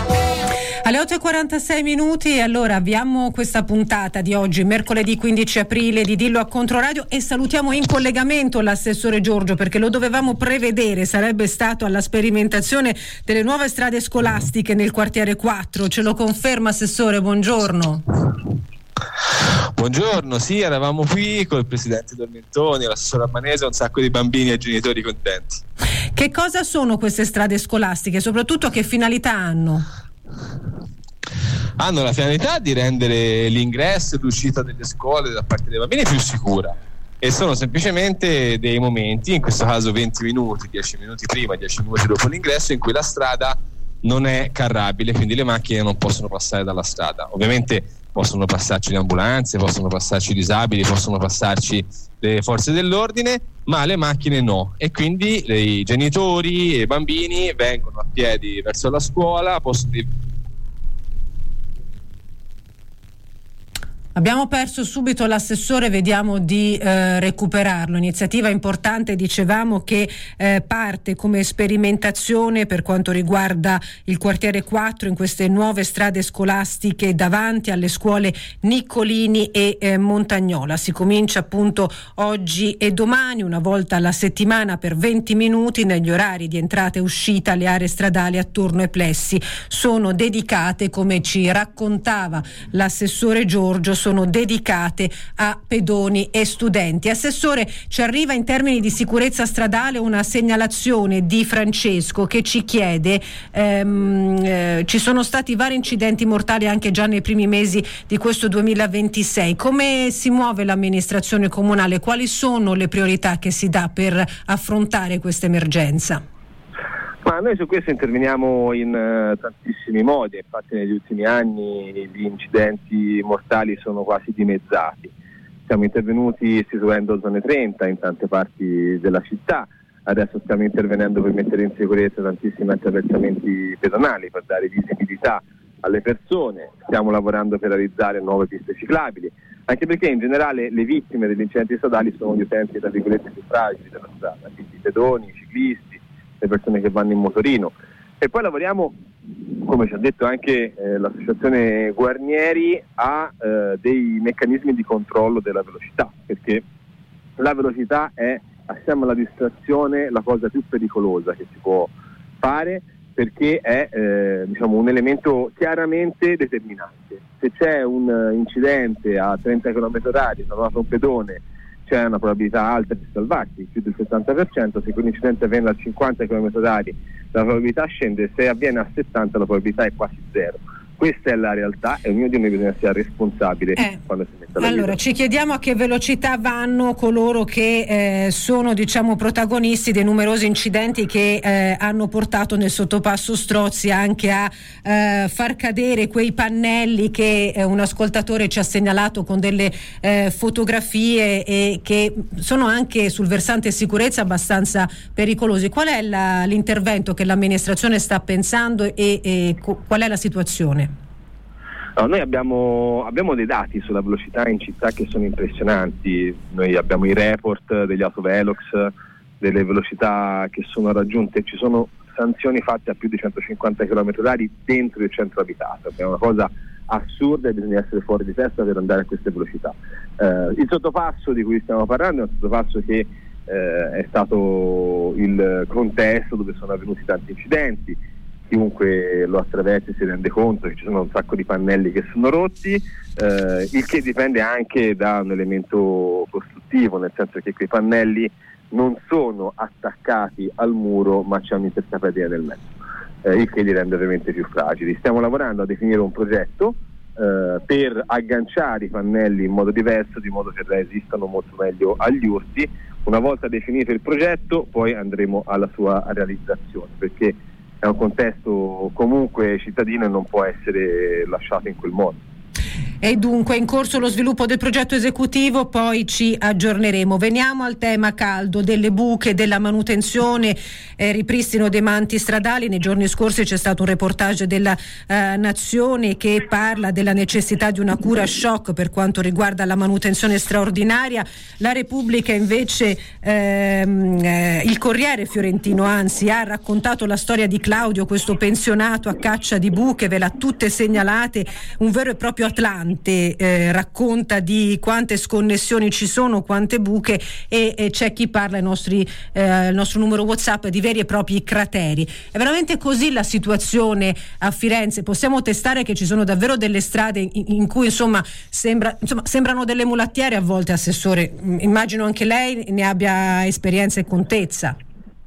Alle otto e quarantasei minuti, e allora abbiamo questa puntata di oggi, mercoledì quindici aprile, di Dillo a Controradio, e salutiamo in collegamento l'assessore Giorgio, perché lo dovevamo prevedere, sarebbe stato alla sperimentazione delle nuove strade scolastiche nel quartiere quattro. Ce lo conferma, assessore? Buongiorno. Buongiorno, sì, eravamo qui con il presidente Dormentoni, l'assessore Albanese, un sacco di bambini e genitori contenti. Che cosa sono queste strade scolastiche? Soprattutto che finalità hanno? Hanno la finalità di rendere l'ingresso e l'uscita delle scuole da parte dei bambini più sicura, e sono semplicemente dei momenti, in questo caso venti minuti, dieci minuti prima, dieci minuti dopo l'ingresso, in cui la strada non è carrabile, quindi le macchine non possono passare dalla strada. Ovviamente possono passarci le ambulanze, possono passarci i disabili, possono passarci le forze dell'ordine, ma le macchine no, e quindi i genitori e i bambini vengono a piedi verso la scuola, possono. Abbiamo perso subito l'assessore, vediamo di eh, recuperarlo. Iniziativa importante, dicevamo, che eh, parte come sperimentazione per quanto riguarda il quartiere quattro in queste nuove strade scolastiche davanti alle scuole Niccolini e eh, Montagnola. Si comincia appunto oggi e domani, una volta alla settimana per venti minuti negli orari di entrata e uscita. Le aree stradali attorno ai plessi sono dedicate, come ci raccontava l'assessore Giorgio, sono dedicate a pedoni e studenti. Assessore, ci arriva in termini di sicurezza stradale una segnalazione di Francesco che ci chiede, ehm, eh, ci sono stati vari incidenti mortali anche già nei primi mesi di questo duemilaventisei. Come si muove l'amministrazione comunale? Quali sono le priorità che si dà per affrontare questa emergenza? Ma noi su questo interveniamo in uh, tantissimi modi, infatti negli ultimi anni gli incidenti mortali sono quasi dimezzati. Siamo intervenuti istituendo zone trenta in tante parti della città, adesso stiamo intervenendo per mettere in sicurezza tantissimi attraversamenti pedonali, per dare visibilità alle persone, stiamo lavorando per realizzare nuove piste ciclabili, anche perché in generale le vittime degli incidenti stradali sono gli utenti tra virgolette più fragili della strada, quindi i pedoni, i ciclisti, le persone che vanno in motorino. E poi lavoriamo, come ci ha detto anche eh, l'associazione Guarnieri, a eh, dei meccanismi di controllo della velocità, perché la velocità è, assieme alla distrazione, la cosa più pericolosa che si può fare, perché è eh, diciamo un elemento chiaramente determinante. Se c'è un uh, incidente a trenta chilometri orari trovato un pedone, c'è una probabilità alta di salvarsi, più del settanta per cento. Se quell'incidente avviene a cinquanta chilometri orari la probabilità scende, se avviene a settanta la probabilità è quasi zero. Questa è la realtà e ognuno di noi bisogna essere responsabile eh. quando si mette alla Allora, guida. ci chiediamo a che velocità vanno coloro che eh, sono diciamo protagonisti dei numerosi incidenti che eh, hanno portato nel sottopasso Strozzi anche a eh, far cadere quei pannelli che eh, un ascoltatore ci ha segnalato con delle eh, fotografie e che sono anche sul versante sicurezza abbastanza pericolosi. Qual è la, l'intervento che l'amministrazione sta pensando e, e co- qual è la situazione? No, noi abbiamo, abbiamo dei dati sulla velocità in città che sono impressionanti. Noi abbiamo i report degli autovelox, delle velocità che sono raggiunte, ci sono sanzioni fatte a più di centocinquanta chilometri orari dentro il centro abitato, è una cosa assurda e bisogna essere fuori di testa per andare a queste velocità. Eh, il sottopasso di cui stiamo parlando è un sottopasso che eh, è stato il contesto dove sono avvenuti tanti incidenti. Chiunque lo attraversi si rende conto che ci sono un sacco di pannelli che sono rotti, eh, il che dipende anche da un elemento costruttivo, nel senso che quei pannelli non sono attaccati al muro ma c'è un'intercaperia nel mezzo, eh, il che li rende ovviamente più fragili. Stiamo lavorando a definire un progetto eh, per agganciare i pannelli in modo diverso, di modo che resistano molto meglio agli urti. Una volta definito il progetto poi andremo alla sua realizzazione, perché è un contesto comunque cittadino e non può essere lasciato in quel modo. E dunque è in corso lo sviluppo del progetto esecutivo, poi ci aggiorneremo. Veniamo al tema caldo delle buche, della manutenzione, eh, ripristino dei manti stradali. Nei giorni scorsi c'è stato un reportage della eh, Nazione che parla della necessità di una cura shock per quanto riguarda la manutenzione straordinaria. La Repubblica invece, ehm, eh, il Corriere fiorentino anzi, ha raccontato la storia di Claudio, questo pensionato a caccia di buche, ve l'ha tutte segnalate, un vero e proprio Atlante. Eh, racconta di quante sconnessioni ci sono, quante buche e, e c'è chi parla ai nostri, eh, il nostro numero WhatsApp di veri e propri crateri. È veramente così la situazione a Firenze? Possiamo testare che ci sono davvero delle strade in, in cui insomma, sembra, insomma sembrano delle mulattiere a volte, Assessore. Immagino anche lei ne abbia esperienza e contezza.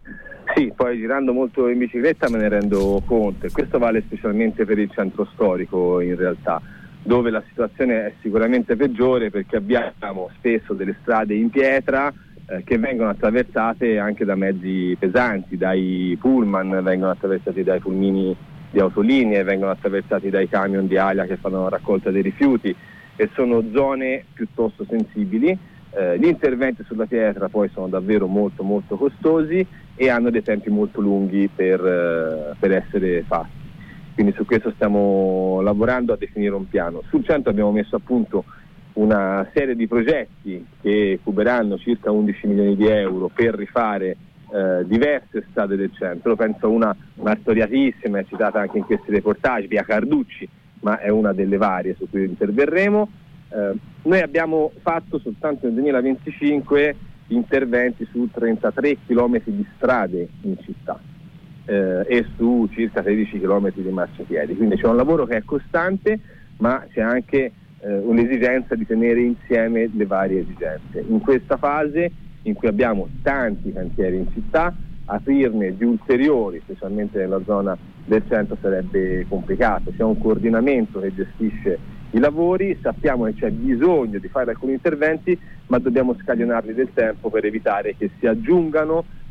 Sì, poi girando molto in bicicletta me ne rendo conto e questo vale specialmente per il centro storico in realtà, dove la situazione è sicuramente peggiore perché abbiamo spesso delle strade in pietra eh, che vengono attraversate anche da mezzi pesanti, dai pullman, vengono attraversati dai pulmini di autolinee, vengono attraversati dai camion di Alia che fanno la raccolta dei rifiuti e sono zone piuttosto sensibili. Eh, gli interventi sulla pietra poi sono davvero molto molto costosi e hanno dei tempi molto lunghi per, eh, per essere fatti. Quindi su questo stiamo lavorando a definire un piano. Sul centro abbiamo messo a punto una serie di progetti che cuberanno circa undici milioni di euro per rifare eh, diverse strade del centro. Penso a una martoriatissima, è citata anche in questi reportage, via Carducci, ma è una delle varie su cui interverremo. Eh, noi abbiamo fatto soltanto nel duemilaventicinque interventi su trentatré chilometri di strade in città. Eh, e su circa sedici chilometri di marciapiedi, quindi c'è un lavoro che è costante ma c'è anche eh, un'esigenza di tenere insieme le varie esigenze. In questa fase in cui abbiamo tanti cantieri in città, aprirne di ulteriori, specialmente nella zona del centro, sarebbe complicato. C'è un coordinamento che gestisce i lavori, sappiamo che c'è bisogno di fare alcuni interventi ma dobbiamo scaglionarli del tempo per evitare che si aggiungano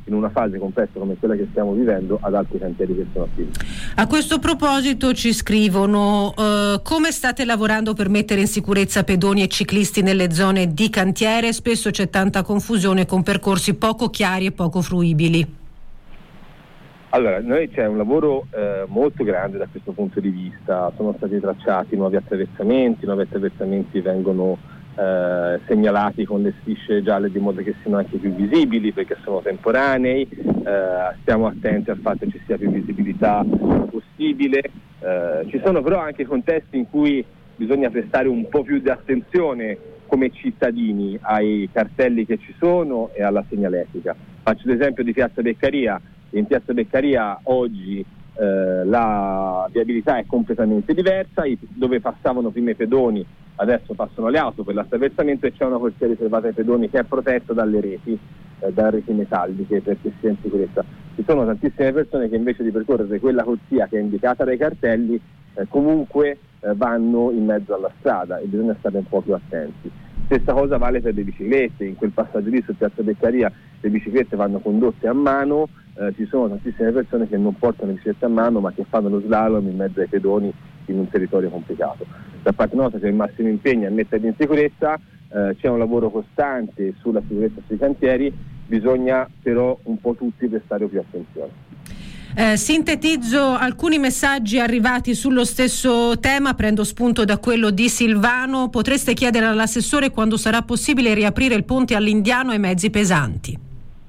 in una fase complessa come quella che stiamo vivendo ad altri cantieri che sono attivi. A questo proposito ci scrivono eh, come state lavorando per mettere in sicurezza pedoni e ciclisti nelle zone di cantiere? Spesso c'è tanta confusione con percorsi poco chiari e poco fruibili. Allora, noi c'è un lavoro eh, molto grande da questo punto di vista, sono stati tracciati nuovi attraversamenti, nuovi attraversamenti vengono Eh, segnalati con le strisce gialle di modo che siano anche più visibili perché sono temporanei, eh, stiamo attenti al fatto che ci sia più visibilità possibile, eh, ci sono però anche contesti in cui bisogna prestare un po' più di attenzione come cittadini ai cartelli che ci sono e alla segnaletica. Faccio l'esempio di Piazza Beccaria. In Piazza Beccaria oggi eh, la viabilità è completamente diversa, i, dove passavano prima i pedoni adesso passano le auto per l'attraversamento e c'è una corsia riservata ai pedoni che è protetta dalle reti, eh, da reti metalliche perché sia in sicurezza. Ci sono tantissime persone che invece di percorrere quella corsia che è indicata dai cartelli eh, comunque eh, vanno in mezzo alla strada e bisogna stare un po' più attenti. Stessa cosa vale per le biciclette, in quel passaggio lì su Piazza Beccaria le biciclette vanno condotte a mano, eh, ci sono tantissime persone che non portano le biciclette a mano ma che fanno lo slalom in mezzo ai pedoni in un territorio complicato. Da parte nostra c'è il massimo impegno a metterli in sicurezza, eh, c'è un lavoro costante sulla sicurezza sui cantieri, bisogna però un po' tutti prestare più attenzione. Eh, sintetizzo alcuni messaggi arrivati sullo stesso tema, prendo spunto da quello di Silvano. Potreste chiedere all'assessore quando sarà possibile riaprire il ponte all'Indiano ai mezzi pesanti?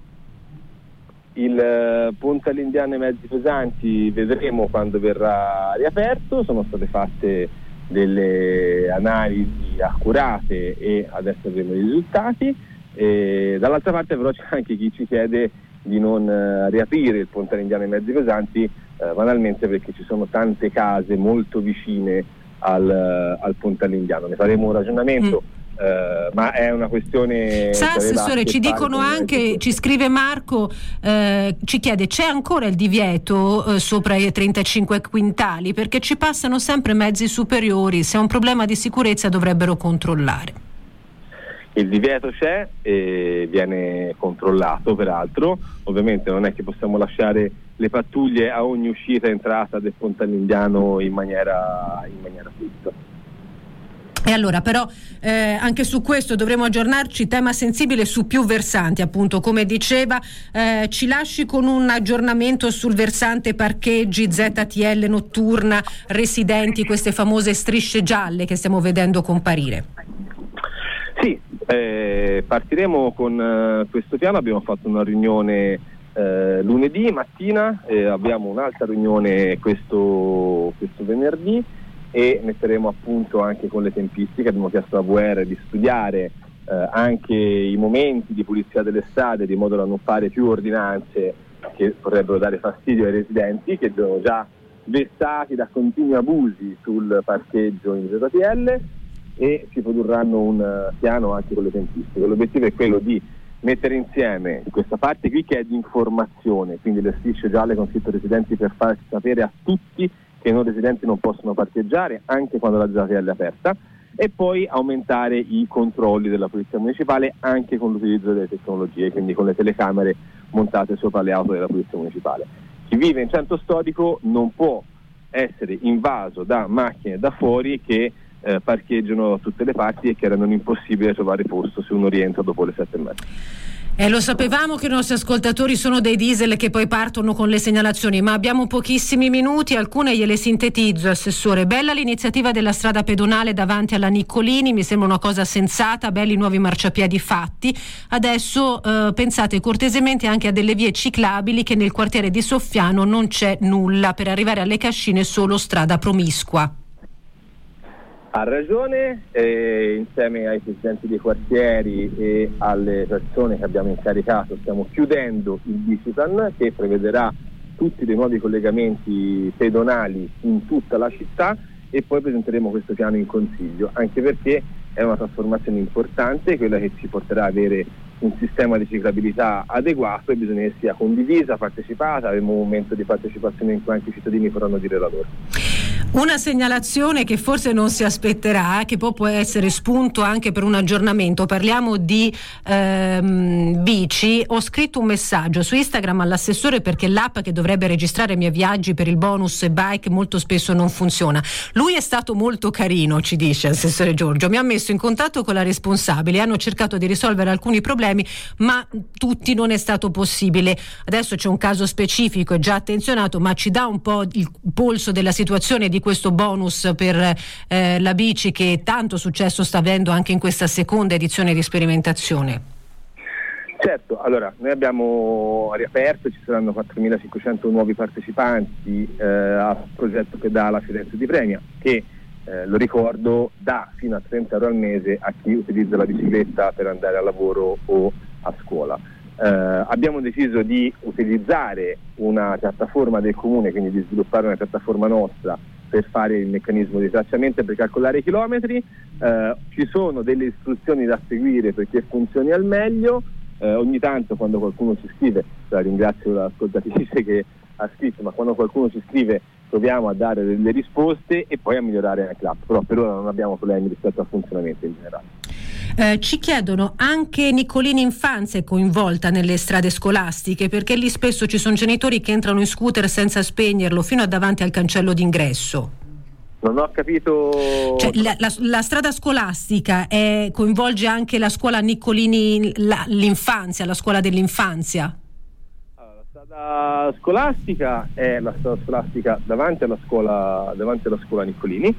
Il eh, ponte all'Indiano ai mezzi pesanti vedremo quando verrà riaperto, sono state fatte delle analisi accurate e adesso avremo i risultati. E dall'altra parte però c'è anche chi ci chiede di non uh, riaprire il ponte all'Indiano ai mezzi pesanti, uh, banalmente perché ci sono tante case molto vicine al, uh, al ponte all'Indiano. Ne faremo un ragionamento, mm. uh, ma è una questione... Sa, assessore, ci dicono anche, ci scrive Marco, eh, ci chiede, c'è ancora il divieto eh, sopra i trentacinque quintali? Perché ci passano sempre mezzi superiori, se è un problema di sicurezza dovrebbero controllare. Il divieto c'è e viene controllato peraltro, ovviamente non è che possiamo lasciare le pattuglie a ogni uscita e entrata del ponte all'Indiano in maniera, in maniera fissa. E allora però eh, anche su questo dovremo aggiornarci, tema sensibile su più versanti, appunto come diceva, eh, ci lasci con un aggiornamento sul versante parcheggi, Z T L notturna, residenti, queste famose strisce gialle che stiamo vedendo comparire. Sì, eh, partiremo con eh, questo piano, abbiamo fatto una riunione eh, lunedì mattina, eh, abbiamo un'altra riunione questo, questo venerdì e metteremo a punto anche con le tempistiche, abbiamo chiesto a V R di studiare eh, anche i momenti di pulizia delle strade di modo da non fare più ordinanze che potrebbero dare fastidio ai residenti che sono già vessati da continui abusi sul parcheggio in Z T L. E si produrranno un uh, piano anche con le tempistiche. L'obiettivo è quello di mettere insieme questa parte qui che è di informazione, quindi le strisce gialle con scritto residenti per far sapere a tutti che i non residenti non possono parcheggiare anche quando la Z T L è aperta, e poi aumentare i controlli della polizia municipale anche con l'utilizzo delle tecnologie, quindi con le telecamere montate sopra le auto della polizia municipale. Chi vive in centro storico non può essere invaso da macchine da fuori che Eh, parcheggiano da tutte le parti e che rendono impossibile trovare posto se uno rientra dopo le sette e mezza. Eh, lo sapevamo che i nostri ascoltatori sono dei diesel che poi partono con le segnalazioni, ma abbiamo pochissimi minuti, alcune gliele sintetizzo, assessore. Bella l'iniziativa della strada pedonale davanti alla Niccolini, mi sembra una cosa sensata, belli nuovi marciapiedi fatti. Adesso eh, pensate cortesemente anche a delle vie ciclabili, che nel quartiere di Soffiano non c'è nulla, per arrivare alle Cascine solo strada promiscua. Ha ragione, eh, insieme ai presidenti dei quartieri e alle persone che abbiamo incaricato stiamo chiudendo il Biciplan, che prevederà tutti dei nuovi collegamenti pedonali in tutta la città, e poi presenteremo questo piano in consiglio, anche perché è una trasformazione importante, quella che ci porterà ad avere un sistema di ciclabilità adeguato, e bisogna che sia condivisa, partecipata, avremo un momento di partecipazione in cui anche i cittadini potranno dire la loro. Una segnalazione che forse non si aspetterà, che poi può essere spunto anche per un aggiornamento. Parliamo di ehm, bici. Ho scritto un messaggio su Instagram all'assessore perché l'app che dovrebbe registrare i miei viaggi per il bonus bike molto spesso non funziona. Lui è stato molto carino, ci dice assessore Giorgio, mi ha messo in contatto con la responsabile, hanno cercato di risolvere alcuni problemi ma tutti non è stato possibile. Adesso c'è un caso specifico, è già attenzionato, ma ci dà un po' il polso della situazione di questo bonus per eh, la bici che tanto successo sta avendo anche in questa seconda edizione di sperimentazione. Certo, allora noi abbiamo riaperto, ci saranno quattromilacinquecento nuovi partecipanti eh, al progetto Pedala Firenze di Premia che eh, lo ricordo dà fino a trenta euro al mese a chi utilizza la bicicletta per andare a lavoro o a scuola. Eh, abbiamo deciso di utilizzare una piattaforma del comune, quindi di sviluppare una piattaforma nostra per fare il meccanismo di tracciamento e per calcolare i chilometri. Eh, ci sono delle istruzioni da seguire perché funzioni al meglio. Eh, ogni tanto quando qualcuno ci scrive, la ringrazio l'ascoltatrice che ha scritto, ma quando qualcuno ci scrive proviamo a dare delle risposte e poi a migliorare anche l'app, però per ora non abbiamo problemi rispetto al funzionamento in generale. Eh, ci chiedono anche Nicolini Infanzia è coinvolta nelle strade scolastiche, perché lì spesso ci sono genitori che entrano in scooter senza spegnerlo fino a davanti al cancello d'ingresso. Non ho capito. Cioè, la, la, la strada scolastica è, coinvolge anche la scuola Nicolini, la, l'infanzia, la scuola dell'infanzia? Allora, la strada scolastica è la strada scolastica davanti alla scuola, davanti alla scuola Nicolini.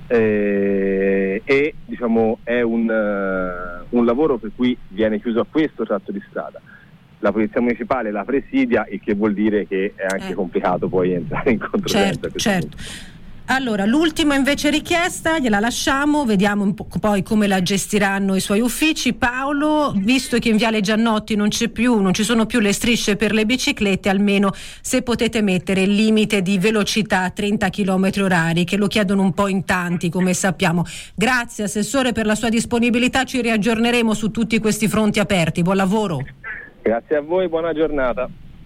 Eh, e diciamo è un, uh, un lavoro per cui viene chiuso a questo tratto di strada. La polizia municipale la presidia, il che vuol dire che è anche eh. complicato poi entrare in controtendenza. Certo, certo. Allora, l'ultima invece richiesta gliela lasciamo, vediamo un po' poi come la gestiranno i suoi uffici. Paolo, visto che in Viale Giannotti non c'è più, non ci sono più le strisce per le biciclette, almeno se potete mettere il limite di velocità a trenta chilometri orari, che lo chiedono un po' in tanti, come sappiamo. Grazie Assessore per la sua disponibilità, ci riaggiorneremo su tutti questi fronti aperti. Buon lavoro. Grazie a voi, buona giornata.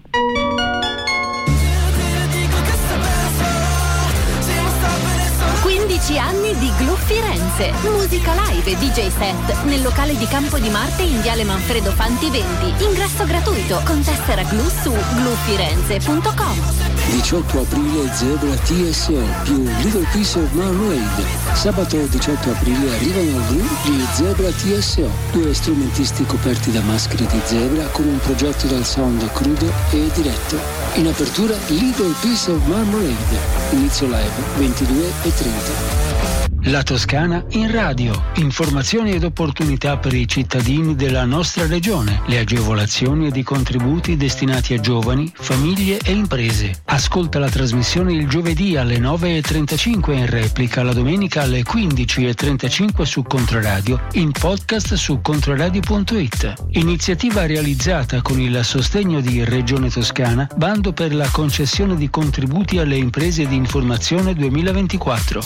quindici anni di Glu Firenze, musica live e D J set nel locale di Campo di Marte in Viale Manfredo Fanti venti. Ingresso gratuito con tessera Glu su glu firenze punto com. diciotto aprile Zebra T S O più Little Piece of Marmalade. Sabato diciotto aprile arrivano al Glu gli Zebra T S O, due strumentisti coperti da maschere di zebra con un progetto dal sound crudo e diretto. In apertura Little Piece of Marmalade. Inizio live ventidue e trenta. La Toscana in radio. Informazioni ed opportunità per i cittadini della nostra regione. Le agevolazioni ed i contributi destinati a giovani, famiglie e imprese. Ascolta la trasmissione il giovedì alle nove e trentacinque in replica, la domenica alle quindici e trentacinque su Controradio, in podcast su controradio punto it. Iniziativa realizzata con il sostegno di Regione Toscana, bando per la concessione di contributi alle imprese di informazione duemilaventiquattro.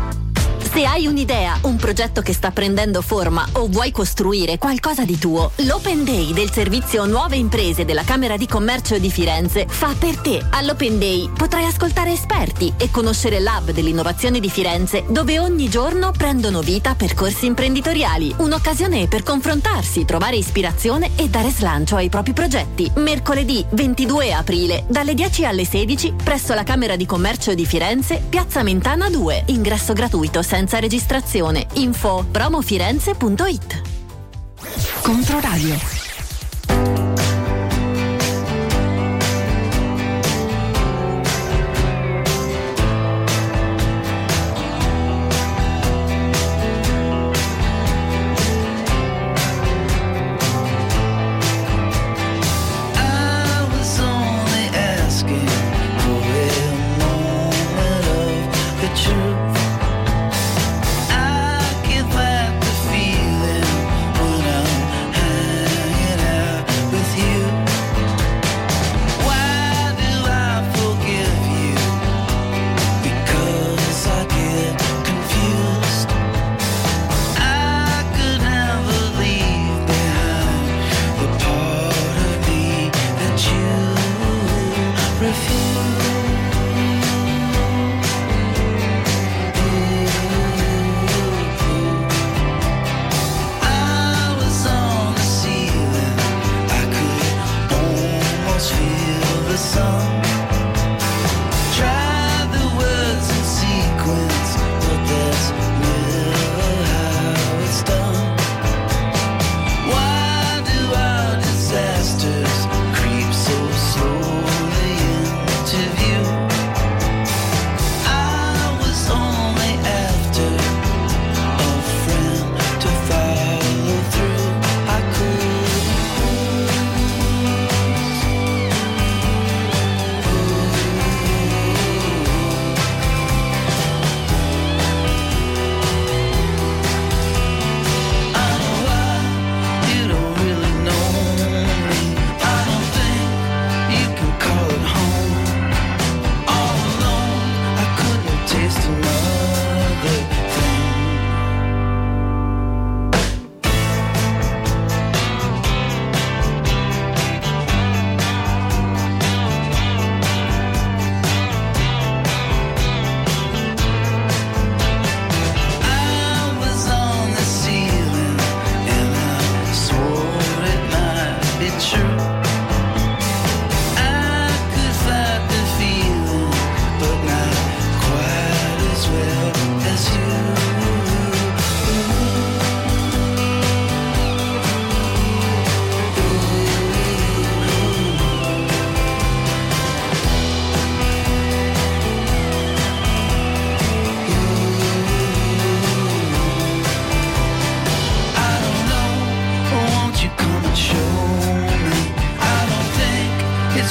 Se hai un'idea, un progetto che sta prendendo forma o vuoi costruire qualcosa di tuo, l'Open Day del servizio Nuove Imprese della Camera di Commercio di Firenze fa per te. All'Open Day potrai ascoltare esperti e conoscere l'hub dell'innovazione di Firenze, dove ogni giorno prendono vita percorsi imprenditoriali. Un'occasione per confrontarsi, trovare ispirazione e dare slancio ai propri progetti. Mercoledì ventidue aprile, dalle dieci alle sedici, presso la Camera di Commercio di Firenze, Piazza Mentana due. Ingresso gratuito senza registrazione. Info promofirenze punto it. Controradio. I get back the feeling when I'm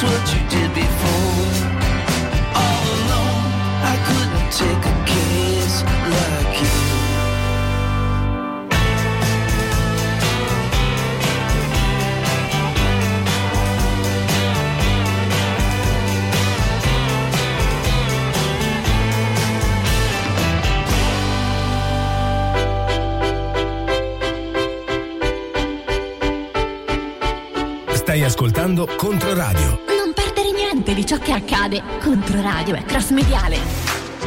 what you did before. All alone, I couldn't take a kiss like you. Stai ascoltando Controradio. Non perdere niente di ciò che accade. Controradio è cross mediale.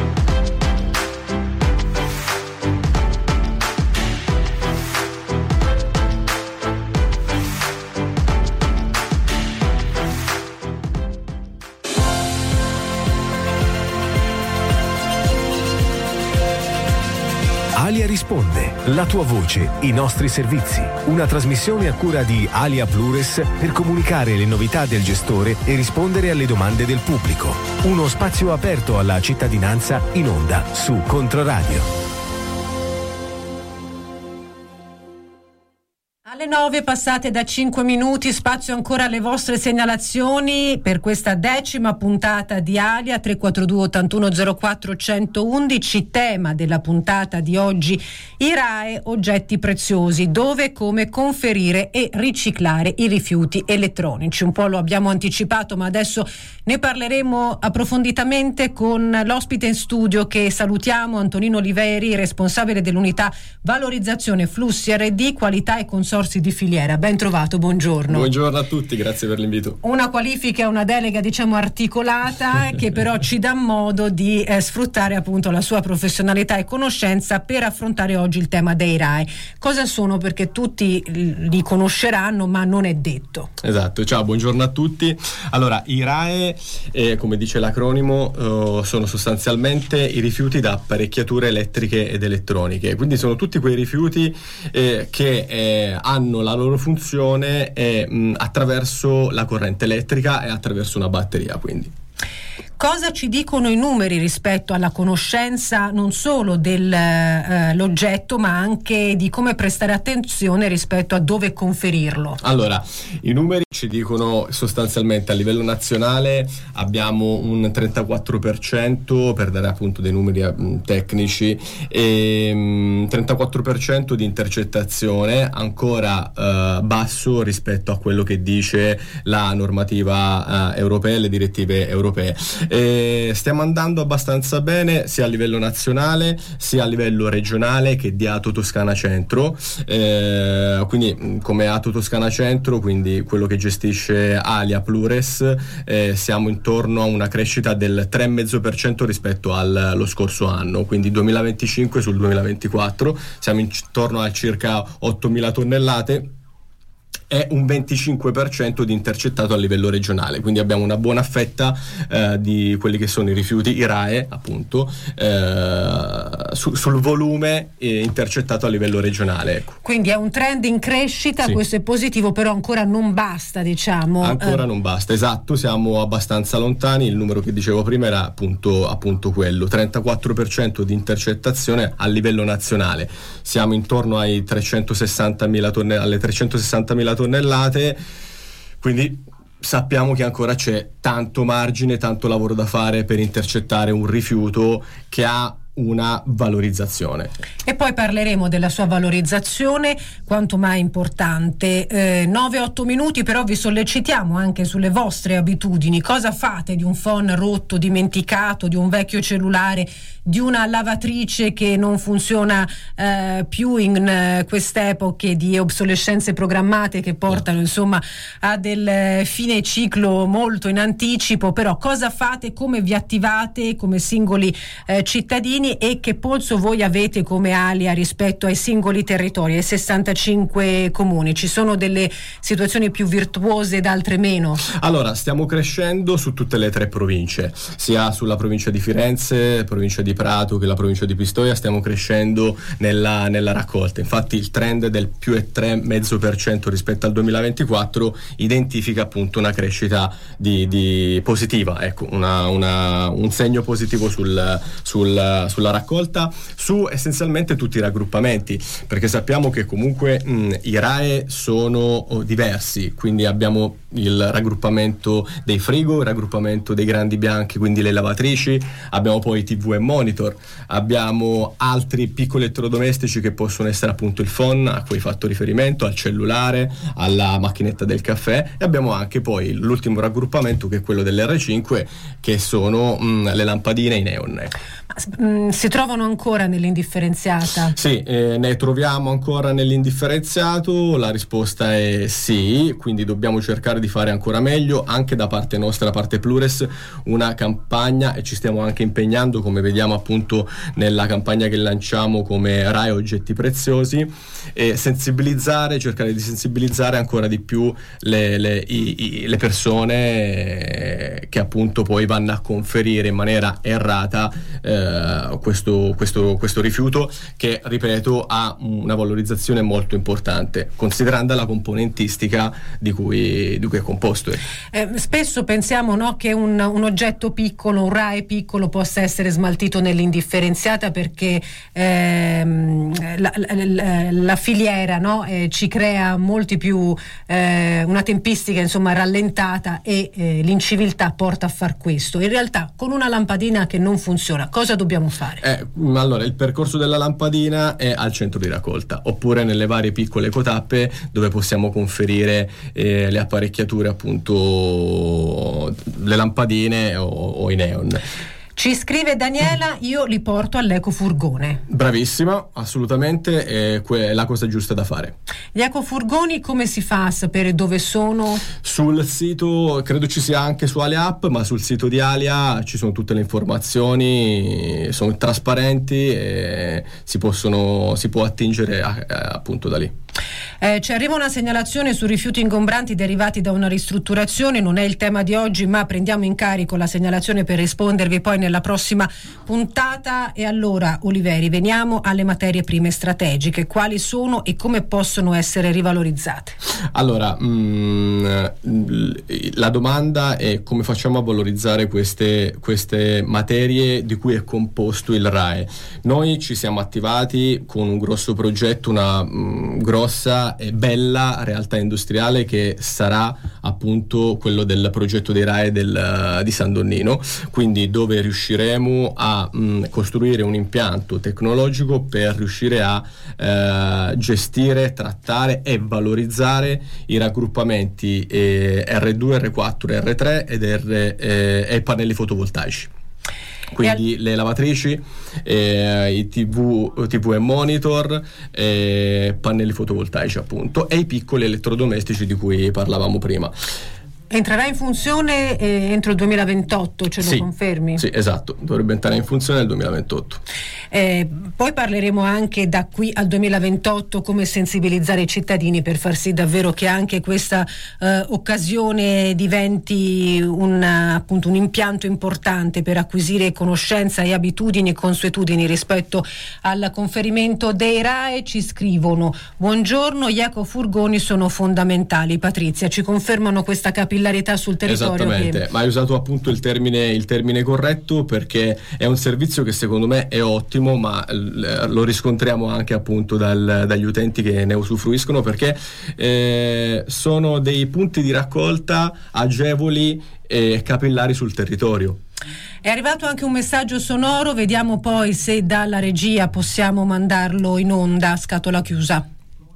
Alia risponde, la tua voce, i nostri servizi. Una trasmissione a cura di Alia Plures per comunicare le novità del gestore e rispondere alle domande del pubblico. Uno spazio aperto alla cittadinanza in onda su Controradio. Alle nove passate da cinque minuti, spazio ancora alle vostre segnalazioni per questa decima puntata di Alia. Tre quattro due ottantuno zero quattro centoundici. Tema della puntata di oggi: I R A E, oggetti preziosi, dove e come conferire e riciclare i rifiuti elettronici. Un po' lo abbiamo anticipato, ma adesso ne parleremo approfonditamente con l'ospite in studio che salutiamo, Antonino Oliveri, responsabile dell'unità valorizzazione flussi R D, qualità e consorzi di filiera. Ben trovato, buongiorno. Buongiorno a tutti, grazie per l'invito. Una qualifica e una delega, diciamo, articolata che però ci dà modo di eh, sfruttare appunto la sua professionalità e conoscenza per affrontare oggi il tema dei R A E. Cosa sono? Perché tutti li conosceranno, ma non è detto. Esatto, ciao, buongiorno a tutti. Allora, i R A E, eh, come dice l'acronimo, eh, sono sostanzialmente i rifiuti da apparecchiature elettriche ed elettroniche. Quindi sono tutti quei rifiuti eh, che eh, hanno la loro funzione eh, mh, attraverso la corrente elettrica e attraverso una batteria, quindi. Cosa ci dicono i numeri rispetto alla conoscenza non solo dell'oggetto eh, ma anche di come prestare attenzione rispetto a dove conferirlo? Allora, i numeri ci dicono sostanzialmente a livello nazionale abbiamo un trentaquattro per cento, per dare appunto dei numeri mh, tecnici, e mh, trentaquattro per cento di intercettazione, ancora eh, basso rispetto a quello che dice la normativa eh, europea e le direttive europee. E stiamo andando abbastanza bene sia a livello nazionale sia a livello regionale che di Ato Toscana Centro, eh, quindi come Ato Toscana Centro, quindi quello che gestisce Alia Plures, eh, siamo intorno a una crescita del tre virgola cinque per cento rispetto allo scorso anno, quindi duemilaventicinque sul duemilaventiquattro siamo intorno a circa ottomila tonnellate. È un venticinque per cento di intercettato a livello regionale, quindi abbiamo una buona fetta eh, di quelli che sono i rifiuti, i R A E appunto, eh, su, sul volume eh, intercettato a livello regionale. Ecco. Quindi è un trend in crescita, sì. Questo è positivo, però ancora non basta, diciamo. Ancora eh. non basta, esatto, siamo abbastanza lontani, il numero che dicevo prima era appunto, appunto quello, trentaquattro per cento di intercettazione a livello nazionale, siamo intorno ai trecentosessantamila tonne- alle trecentosessantamila tonnellate, quindi sappiamo che ancora c'è tanto margine, tanto lavoro da fare per intercettare un rifiuto che ha una valorizzazione. E poi parleremo della sua valorizzazione, quanto mai importante. eh, nove otto minuti, però vi sollecitiamo anche sulle vostre abitudini. Cosa fate di un phone rotto, dimenticato, di un vecchio cellulare, di una lavatrice che non funziona eh, più in eh, queste epoche di obsolescenze programmate che portano insomma a del eh, fine ciclo molto in anticipo. Però cosa fate, come vi attivate come singoli eh, cittadini e che polso voi avete come Alia rispetto ai singoli territori, ai sessantacinque comuni? Ci sono delle situazioni più virtuose ed altre meno? Allora, stiamo crescendo su tutte le tre province, sia sulla provincia di Firenze, provincia di Prato che la provincia di Pistoia, stiamo crescendo nella, nella raccolta. Infatti il trend del più e tre virgola cinque per cento rispetto al duemilaventiquattro identifica appunto una crescita di, di positiva, ecco, una, una, un segno positivo sul, sul, sulla raccolta, su essenzialmente tutti i raggruppamenti, perché sappiamo che comunque mh, i R A E sono diversi, quindi abbiamo il raggruppamento dei frigo, il raggruppamento dei grandi bianchi, quindi le lavatrici, abbiamo poi tivù e monitor, abbiamo altri piccoli elettrodomestici che possono essere appunto il phone a cui hai fatto riferimento, al cellulare, alla macchinetta del caffè, e abbiamo anche poi l'ultimo raggruppamento che è quello dell'erre cinque, che sono mh, le lampadine e i neon. Ma, si trovano ancora nell'indifferenziata? Sì, eh, ne troviamo ancora nell'indifferenziato, la risposta è sì, quindi dobbiamo cercare di fare ancora meglio anche da parte nostra, da parte Plures, una campagna, e ci stiamo anche impegnando, come vediamo appunto nella campagna che lanciamo come RAI Oggetti Preziosi, e sensibilizzare, cercare di sensibilizzare ancora di più le, le, i, i, le persone che appunto poi vanno a conferire in maniera errata eh, questo, questo, questo rifiuto, che ripeto ha una valorizzazione molto importante considerando la componentistica di cui, di cui è composto. Eh, spesso pensiamo, no, che un, un oggetto piccolo, un RAE piccolo possa essere smaltito nell'indifferenziata perché ehm, la, la, la filiera, no, eh, ci crea molti più eh, una tempistica insomma rallentata, e eh, l'inciviltà porta a far questo. In realtà con una lampadina che non funziona cosa dobbiamo fare? Eh, allora il percorso della lampadina è al centro di raccolta oppure nelle varie piccole ecotappe dove possiamo conferire eh, le apparecchiature, appunto le lampadine o, o i neon. Ci scrive Daniela, io li porto all'ecofurgone. Bravissima, assolutamente, è que- la cosa giusta da fare. Gli ecofurgoni come si fa a sapere dove sono? Sul sito, credo ci sia anche su Alia App, ma sul sito di Alia ci sono tutte le informazioni, sono trasparenti e si possono, si può attingere a, a, appunto da lì. Eh, ci arriva una segnalazione su rifiuti ingombranti derivati da una ristrutturazione, non è il tema di oggi, ma prendiamo in carico la segnalazione per rispondervi poi nella prossima puntata. E allora, Oliveri, veniamo alle materie prime strategiche. Quali sono e come possono essere rivalorizzate? Allora, mh, la domanda è come facciamo a valorizzare queste, queste materie di cui è composto il RAE. Noi ci siamo attivati con un grosso progetto, una mh, grossa e bella realtà industriale che sarà appunto quello del progetto dei RAE del, di San Donnino, quindi dove riusciremo a mh, costruire un impianto tecnologico per riuscire a eh, gestire, trattare e valorizzare i raggruppamenti eh, erre due, erre quattro, erre tre ed R, eh, e pannelli fotovoltaici. Quindi le lavatrici, eh, i tivù, tivù e monitor, eh, pannelli fotovoltaici appunto, e i piccoli elettrodomestici di cui parlavamo prima. Entrerà in funzione eh, entro il duemilaventotto, ce lo sì, confermi? Sì, esatto, dovrebbe entrare in funzione nel duemilaventotto. Eh, poi parleremo anche da qui al duemilaventotto come sensibilizzare i cittadini per far sì davvero che anche questa eh, occasione diventi un, appunto, un impianto importante per acquisire conoscenza e abitudini e consuetudini rispetto al conferimento dei RAE. Ci scrivono: buongiorno, gli ecofurgoni sono fondamentali. Patrizia, ci confermano questa capillarità sul territorio? Esattamente, che... ma hai usato appunto il termine, il termine corretto, perché è un servizio che secondo me è ottimo, ma lo riscontriamo anche appunto dal, dagli utenti che ne usufruiscono, perché eh, sono dei punti di raccolta agevoli e capillari sul territorio. È arrivato anche un messaggio sonoro, vediamo poi se dalla regia possiamo mandarlo in onda a scatola chiusa.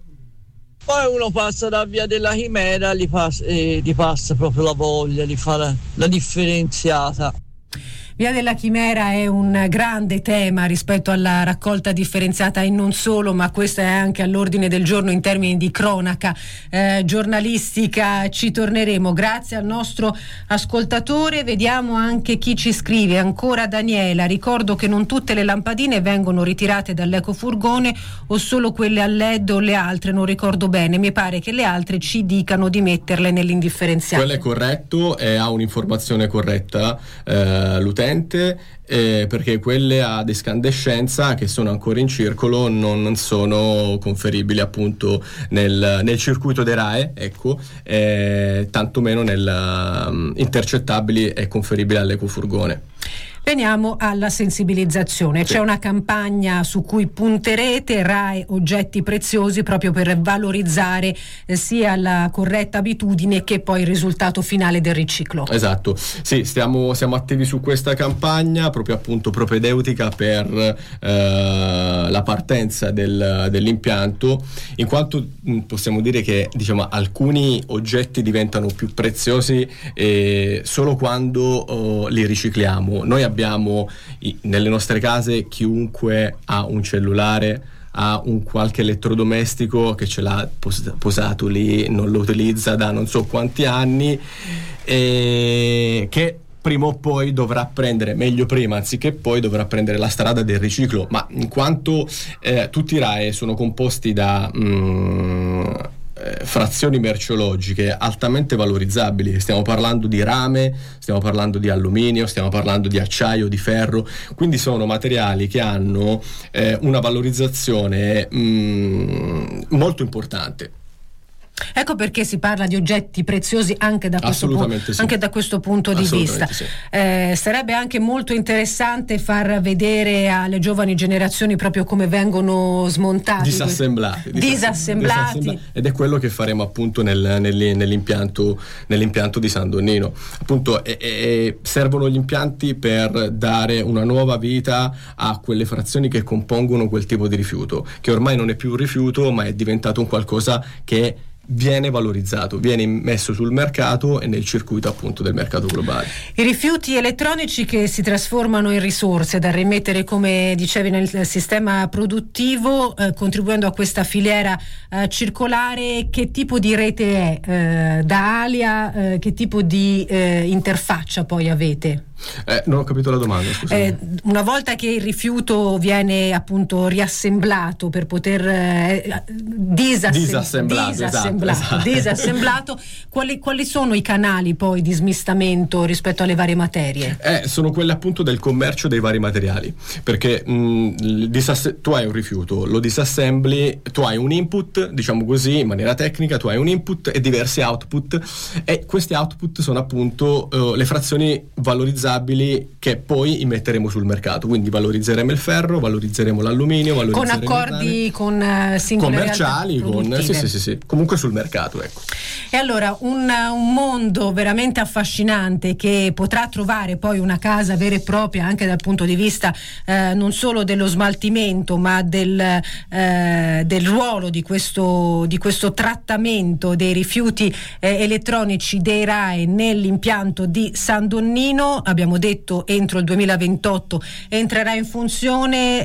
Poi uno passa da Via della Chimera, gli passa, eh, gli passa proprio la voglia di fare la differenziata. Via della Chimera è un grande tema rispetto alla raccolta differenziata e non solo, ma questo è anche all'ordine del giorno in termini di cronaca eh, giornalistica. Ci torneremo. Grazie al nostro ascoltatore. Vediamo anche chi ci scrive. Ancora Daniela: ricordo che non tutte le lampadine vengono ritirate dall'ecofurgone, o solo quelle a led o le altre, non ricordo bene. Mi pare che le altre ci dicano di metterle nell'indifferenziata. Quello è corretto e ha un'informazione corretta eh, l'utente, eh, perché quelle ad escandescenza che sono ancora in circolo non sono conferibili appunto nel, nel circuito dei RAE, ecco, eh, tantomeno nel um, intercettabili e conferibili all'ecofurgone. Veniamo alla sensibilizzazione. C'è una campagna su cui punterete, R A E Oggetti Preziosi, proprio per valorizzare eh, sia la corretta abitudine che poi il risultato finale del riciclo. Esatto, sì, stiamo, siamo attivi su questa campagna proprio appunto propedeutica per eh, la partenza del, dell'impianto, in quanto mh, possiamo dire che diciamo alcuni oggetti diventano più preziosi eh, solo quando oh, li ricicliamo. Noi abbiamo i, nelle nostre case chiunque ha un cellulare, ha un qualche elettrodomestico che ce l'ha pos- posato lì, non lo utilizza da non so quanti anni, e che prima o poi dovrà prendere, meglio prima anziché poi, dovrà prendere la strada del riciclo, ma in quanto eh, tutti i R A E sono composti da mm, eh, frazioni merceologiche altamente valorizzabili, stiamo parlando di rame, stiamo parlando di alluminio, stiamo parlando di acciaio, di ferro, quindi sono materiali che hanno eh, una valorizzazione mm, molto importante. Ecco perché si parla di oggetti preziosi anche da questo, pu- sì. anche da questo punto di vista. Sì. Eh, sarebbe anche molto interessante far vedere alle giovani generazioni proprio come vengono smontati, disassemblati, disassemblati. disassemblati. Ed è quello che faremo appunto nel, nel, nell'impianto, nell'impianto di San Donnino. Appunto e, e servono gli impianti per dare una nuova vita a quelle frazioni che compongono quel tipo di rifiuto, che ormai non è più un rifiuto ma è diventato un qualcosa che viene valorizzato, viene messo sul mercato e nel circuito appunto del mercato globale. I rifiuti elettronici che si trasformano in risorse da rimettere, come dicevi, nel sistema produttivo, eh, contribuendo a questa filiera eh, circolare. Che tipo di rete è eh, da Alia? Eh, che tipo di eh, interfaccia poi avete? Eh, non ho capito la domanda, scusa. Eh, una volta che il rifiuto viene appunto riassemblato per poter eh, disassem- disassemblato, disassemblato, esatto, disassemblato quali, quali sono i canali poi di smistamento rispetto alle varie materie? Eh, sono quelli appunto del commercio dei vari materiali, perché mh, disass- tu hai un rifiuto, lo disassembli, tu hai un input, diciamo così in maniera tecnica, tu hai un input e diversi output, e questi output sono appunto uh, le frazioni valorizzate che poi metteremo sul mercato, quindi valorizzeremo il ferro, valorizzeremo l'alluminio, valorizzeremo con accordi con uh, singole commerciali, con sì, sì, sì, sì, comunque sul mercato, ecco. E allora un, un mondo veramente affascinante che potrà trovare poi una casa vera e propria anche dal punto di vista eh, non solo dello smaltimento ma del, eh, del ruolo di questo, di questo trattamento dei rifiuti eh, elettronici dei R A E nell'impianto di San Donnino. Abbiamo detto entro il duemilaventotto entrerà in funzione.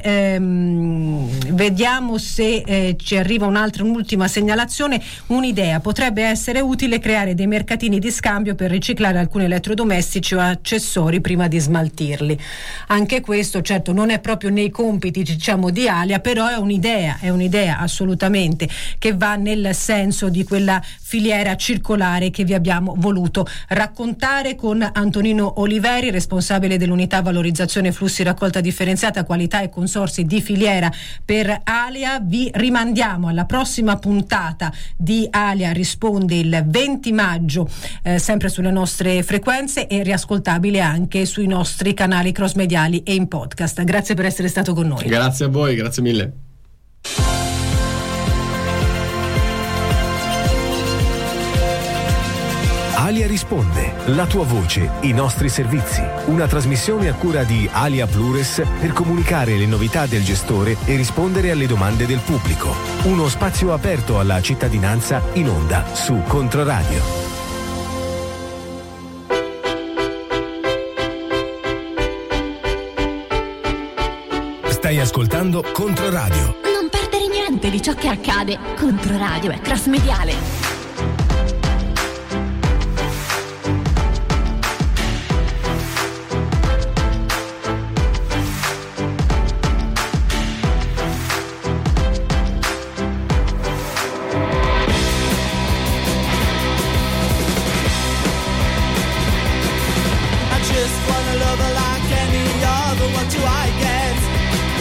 Ehm, vediamo se eh, ci arriva un'altra, un'ultima segnalazione. Un'idea potrebbe essere utile creare dei mercatini di scambio per riciclare alcuni elettrodomestici o accessori prima di smaltirli. Anche questo certo non è proprio nei compiti, diciamo, di Alia, però è un'idea, è un'idea assolutamente che va nel senso di quella filiera circolare che vi abbiamo voluto raccontare con Antonino Oliveri, responsabile dell'unità valorizzazione flussi raccolta differenziata, qualità e consorzi di filiera per Alia. Vi rimandiamo alla prossima puntata di Alia risponde il venti maggio, eh, sempre sulle nostre frequenze e riascoltabile anche sui nostri canali cross mediali e in podcast. Grazie per essere stato con noi. Grazie a voi, grazie mille. Alia risponde, la tua voce, i nostri servizi. Una trasmissione a cura di Alia Plures per comunicare le novità del gestore e rispondere alle domande del pubblico. Uno spazio aperto alla cittadinanza in onda su Controradio. Stai ascoltando Controradio. Non perdere niente di ciò che accade. Controradio è cross mediale.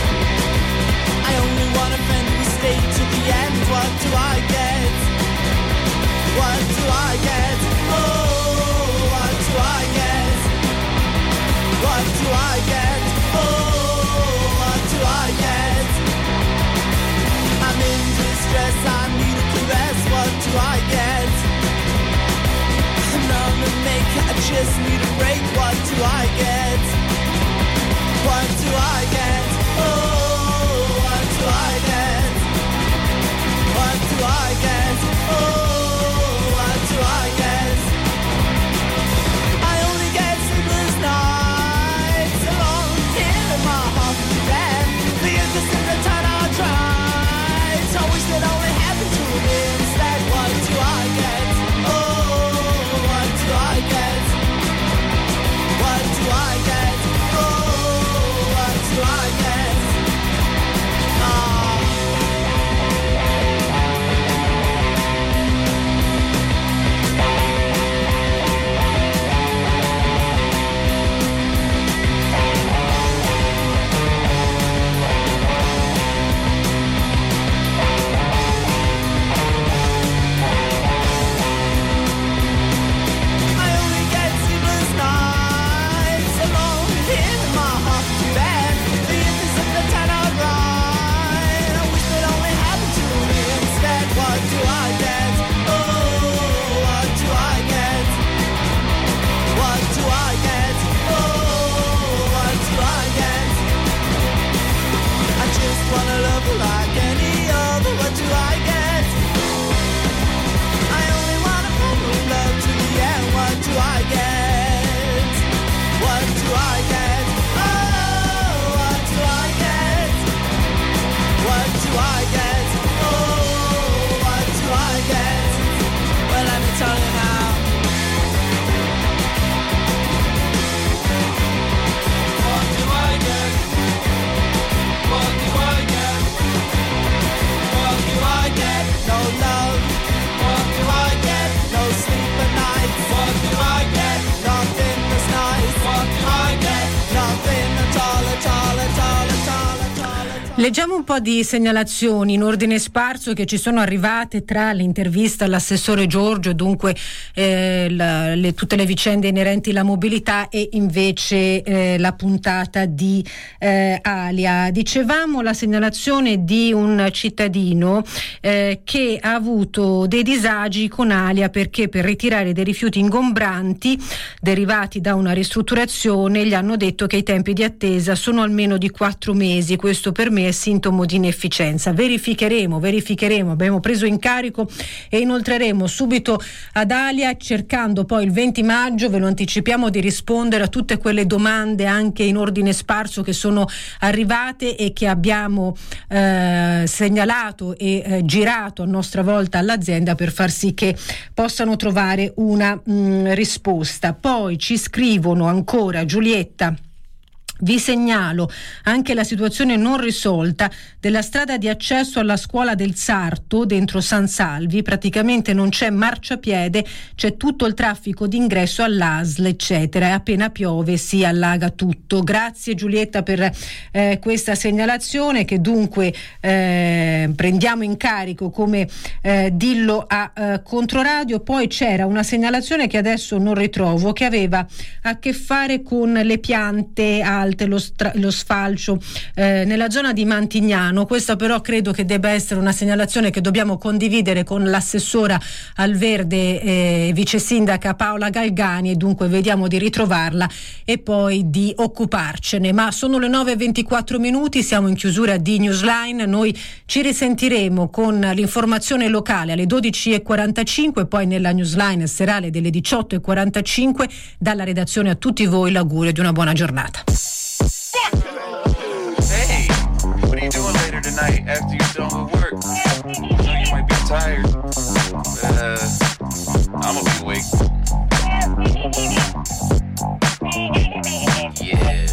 What do I get? Leggiamo un po' di segnalazioni in ordine sparso che ci sono arrivate tra l'intervista all'assessore Giorgio, dunque eh, la, le, tutte le vicende inerenti alla mobilità, e invece eh, la puntata di eh, Alia. Dicevamo la segnalazione di un cittadino eh, che ha avuto dei disagi con Alia perché per ritirare dei rifiuti ingombranti derivati da una ristrutturazione gli hanno detto che i tempi di attesa sono almeno di quattro mesi. Questo per me è sintomo di inefficienza. Verificheremo, verificheremo, abbiamo preso in carico e inoltreremo subito ad Alia, cercando poi il venti maggio, ve lo anticipiamo, di rispondere a tutte quelle domande anche in ordine sparso che sono arrivate e che abbiamo eh, segnalato e eh, girato a nostra volta all'azienda per far sì che possano trovare una mh, risposta. Poi ci scrivono ancora: Giulietta, vi segnalo anche la situazione non risolta della strada di accesso alla scuola del Sarto dentro San Salvi. Praticamente non c'è marciapiede, c'è tutto il traffico d'ingresso all'A S L eccetera, e appena piove si allaga tutto. Grazie Giulietta per eh, questa segnalazione, che dunque eh, prendiamo in carico, come eh, dillo a eh, Controradio. Poi c'era una segnalazione che adesso non ritrovo, che aveva a che fare con le piante alte, Lo, stra- lo sfalcio eh, nella zona di Mantignano. Questa però credo che debba essere una segnalazione che dobbiamo condividere con l'assessora al verde eh, vice sindaca Paola Galgani, e dunque vediamo di ritrovarla e poi di occuparcene. Ma sono le nove e ventiquattro minuti, siamo in chiusura di Newsline. Noi ci risentiremo con l'informazione locale alle dodici e quarantacinque, poi nella Newsline serale delle diciotto e quarantacinque. Dalla redazione a tutti voi l'augurio di una buona giornata. Hey, what are you doing later tonight after you're done with work? I know you might be tired, but uh, I'm gonna be awake. Yeah.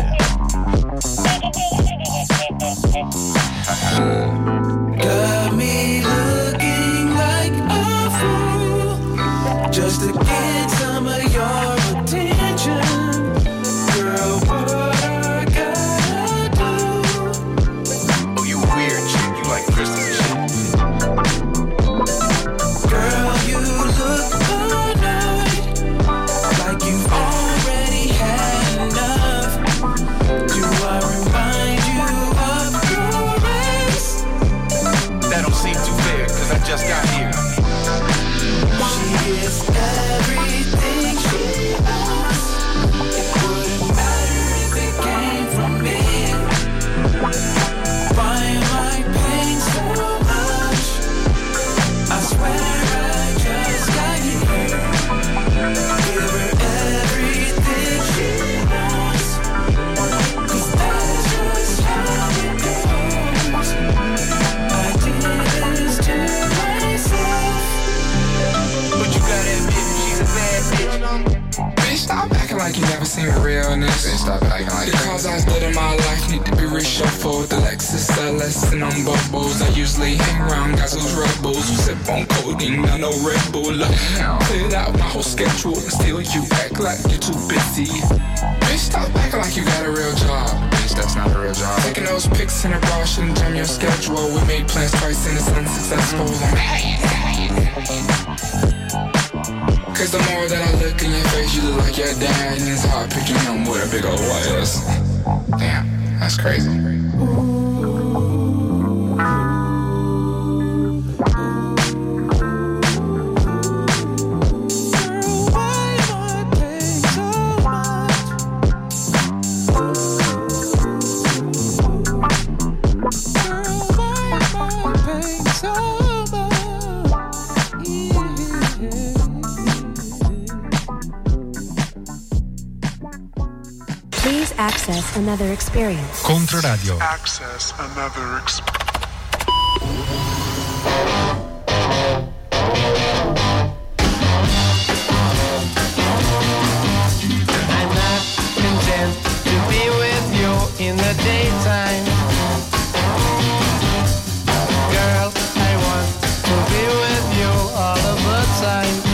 Got me looking like a fool just to get some of your attention. Girl, what I gotta do? Oh, you a weird chick, you like crystal shit. Girl, you look annoyed, like you've already had enough. Do I remind you of your ex? That don't seem too fair, cause I just got here. She is everything she wants. It wouldn't matter if it came from me. Why am I paying so much? I swear I just got here. Give her everything she wants, cause that is just how it goes. I did this to myself, but you gotta admit she's a bad bitch. Bitch, stop acting like you never seen realness. Bitch, stop acting like that. The cars I was living my life need to be reshuffled. The Lexus L S and on bubbles. I usually hang around guys who's rebels, who sip on codeine, not no Red Bull. Cleared out my whole schedule, and still you act like you're too busy. Bitch, stop acting like you got a real job. Bitch, that's not a real job. Taking those pics in a bar shouldn't jam your schedule. We made plans twice and it's unsuccessful. Cause the more that I look in your face, you look like your dad, and it's hard picturing him with a big old white ass. Damn, that's crazy. Access another experience. Controradio. Access another experience. I'm not content to be with you in the daytime. Girl, I want to be with you all of the time.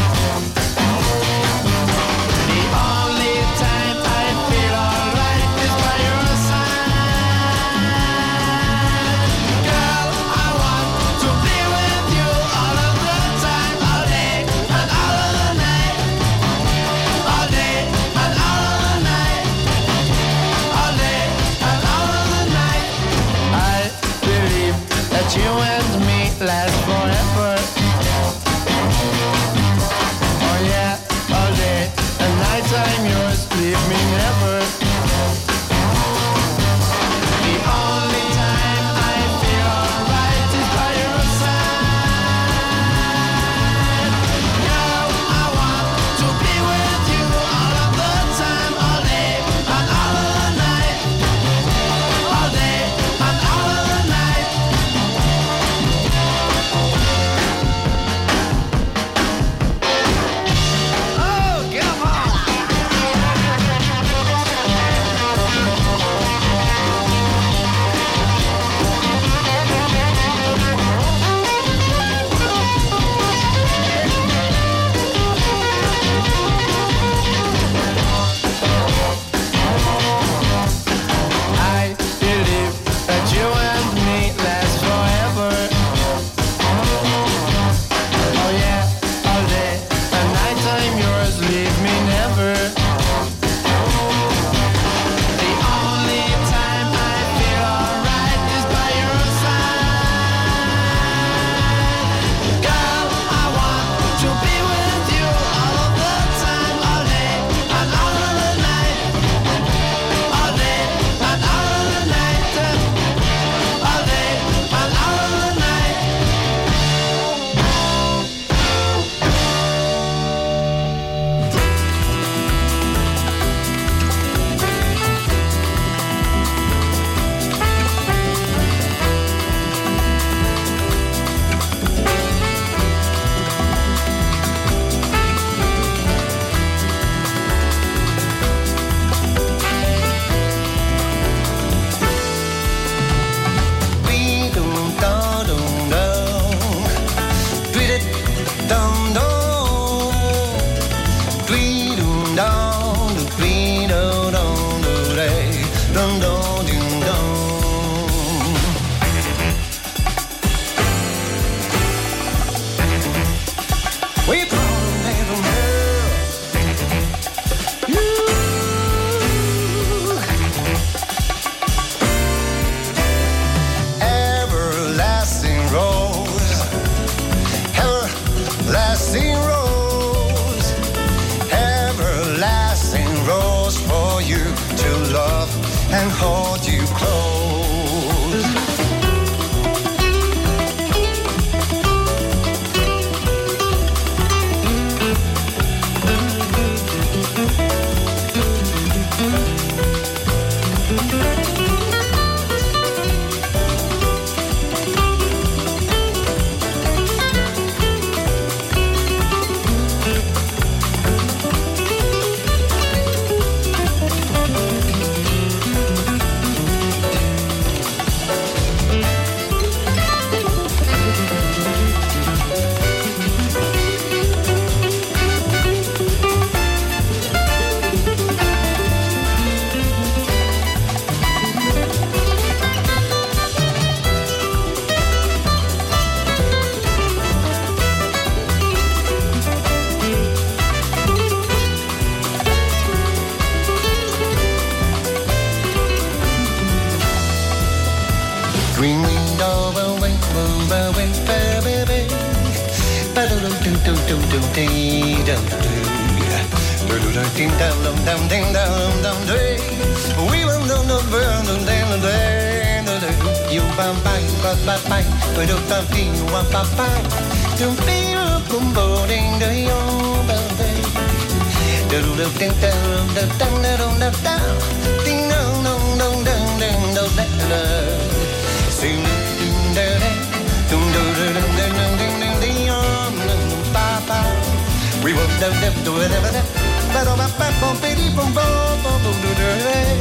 do do dee dum do. Do do do ding dum dum dum ding dum dum day. We will know no burn dum dum day. You bam bang ba ba bang. We do bam ding wa ba bang. Do feel boom boom ding day yo bam day. Do do do ding dum dum dum dum dum dum. Ding dum dum dum dum ding dum dum. Sing ding dum dum dum dum dum dum ding ding ding yo ba ba. We will do do do do do. But oh, my bad, boom, bitty, boom, boom, boom, boom, do do.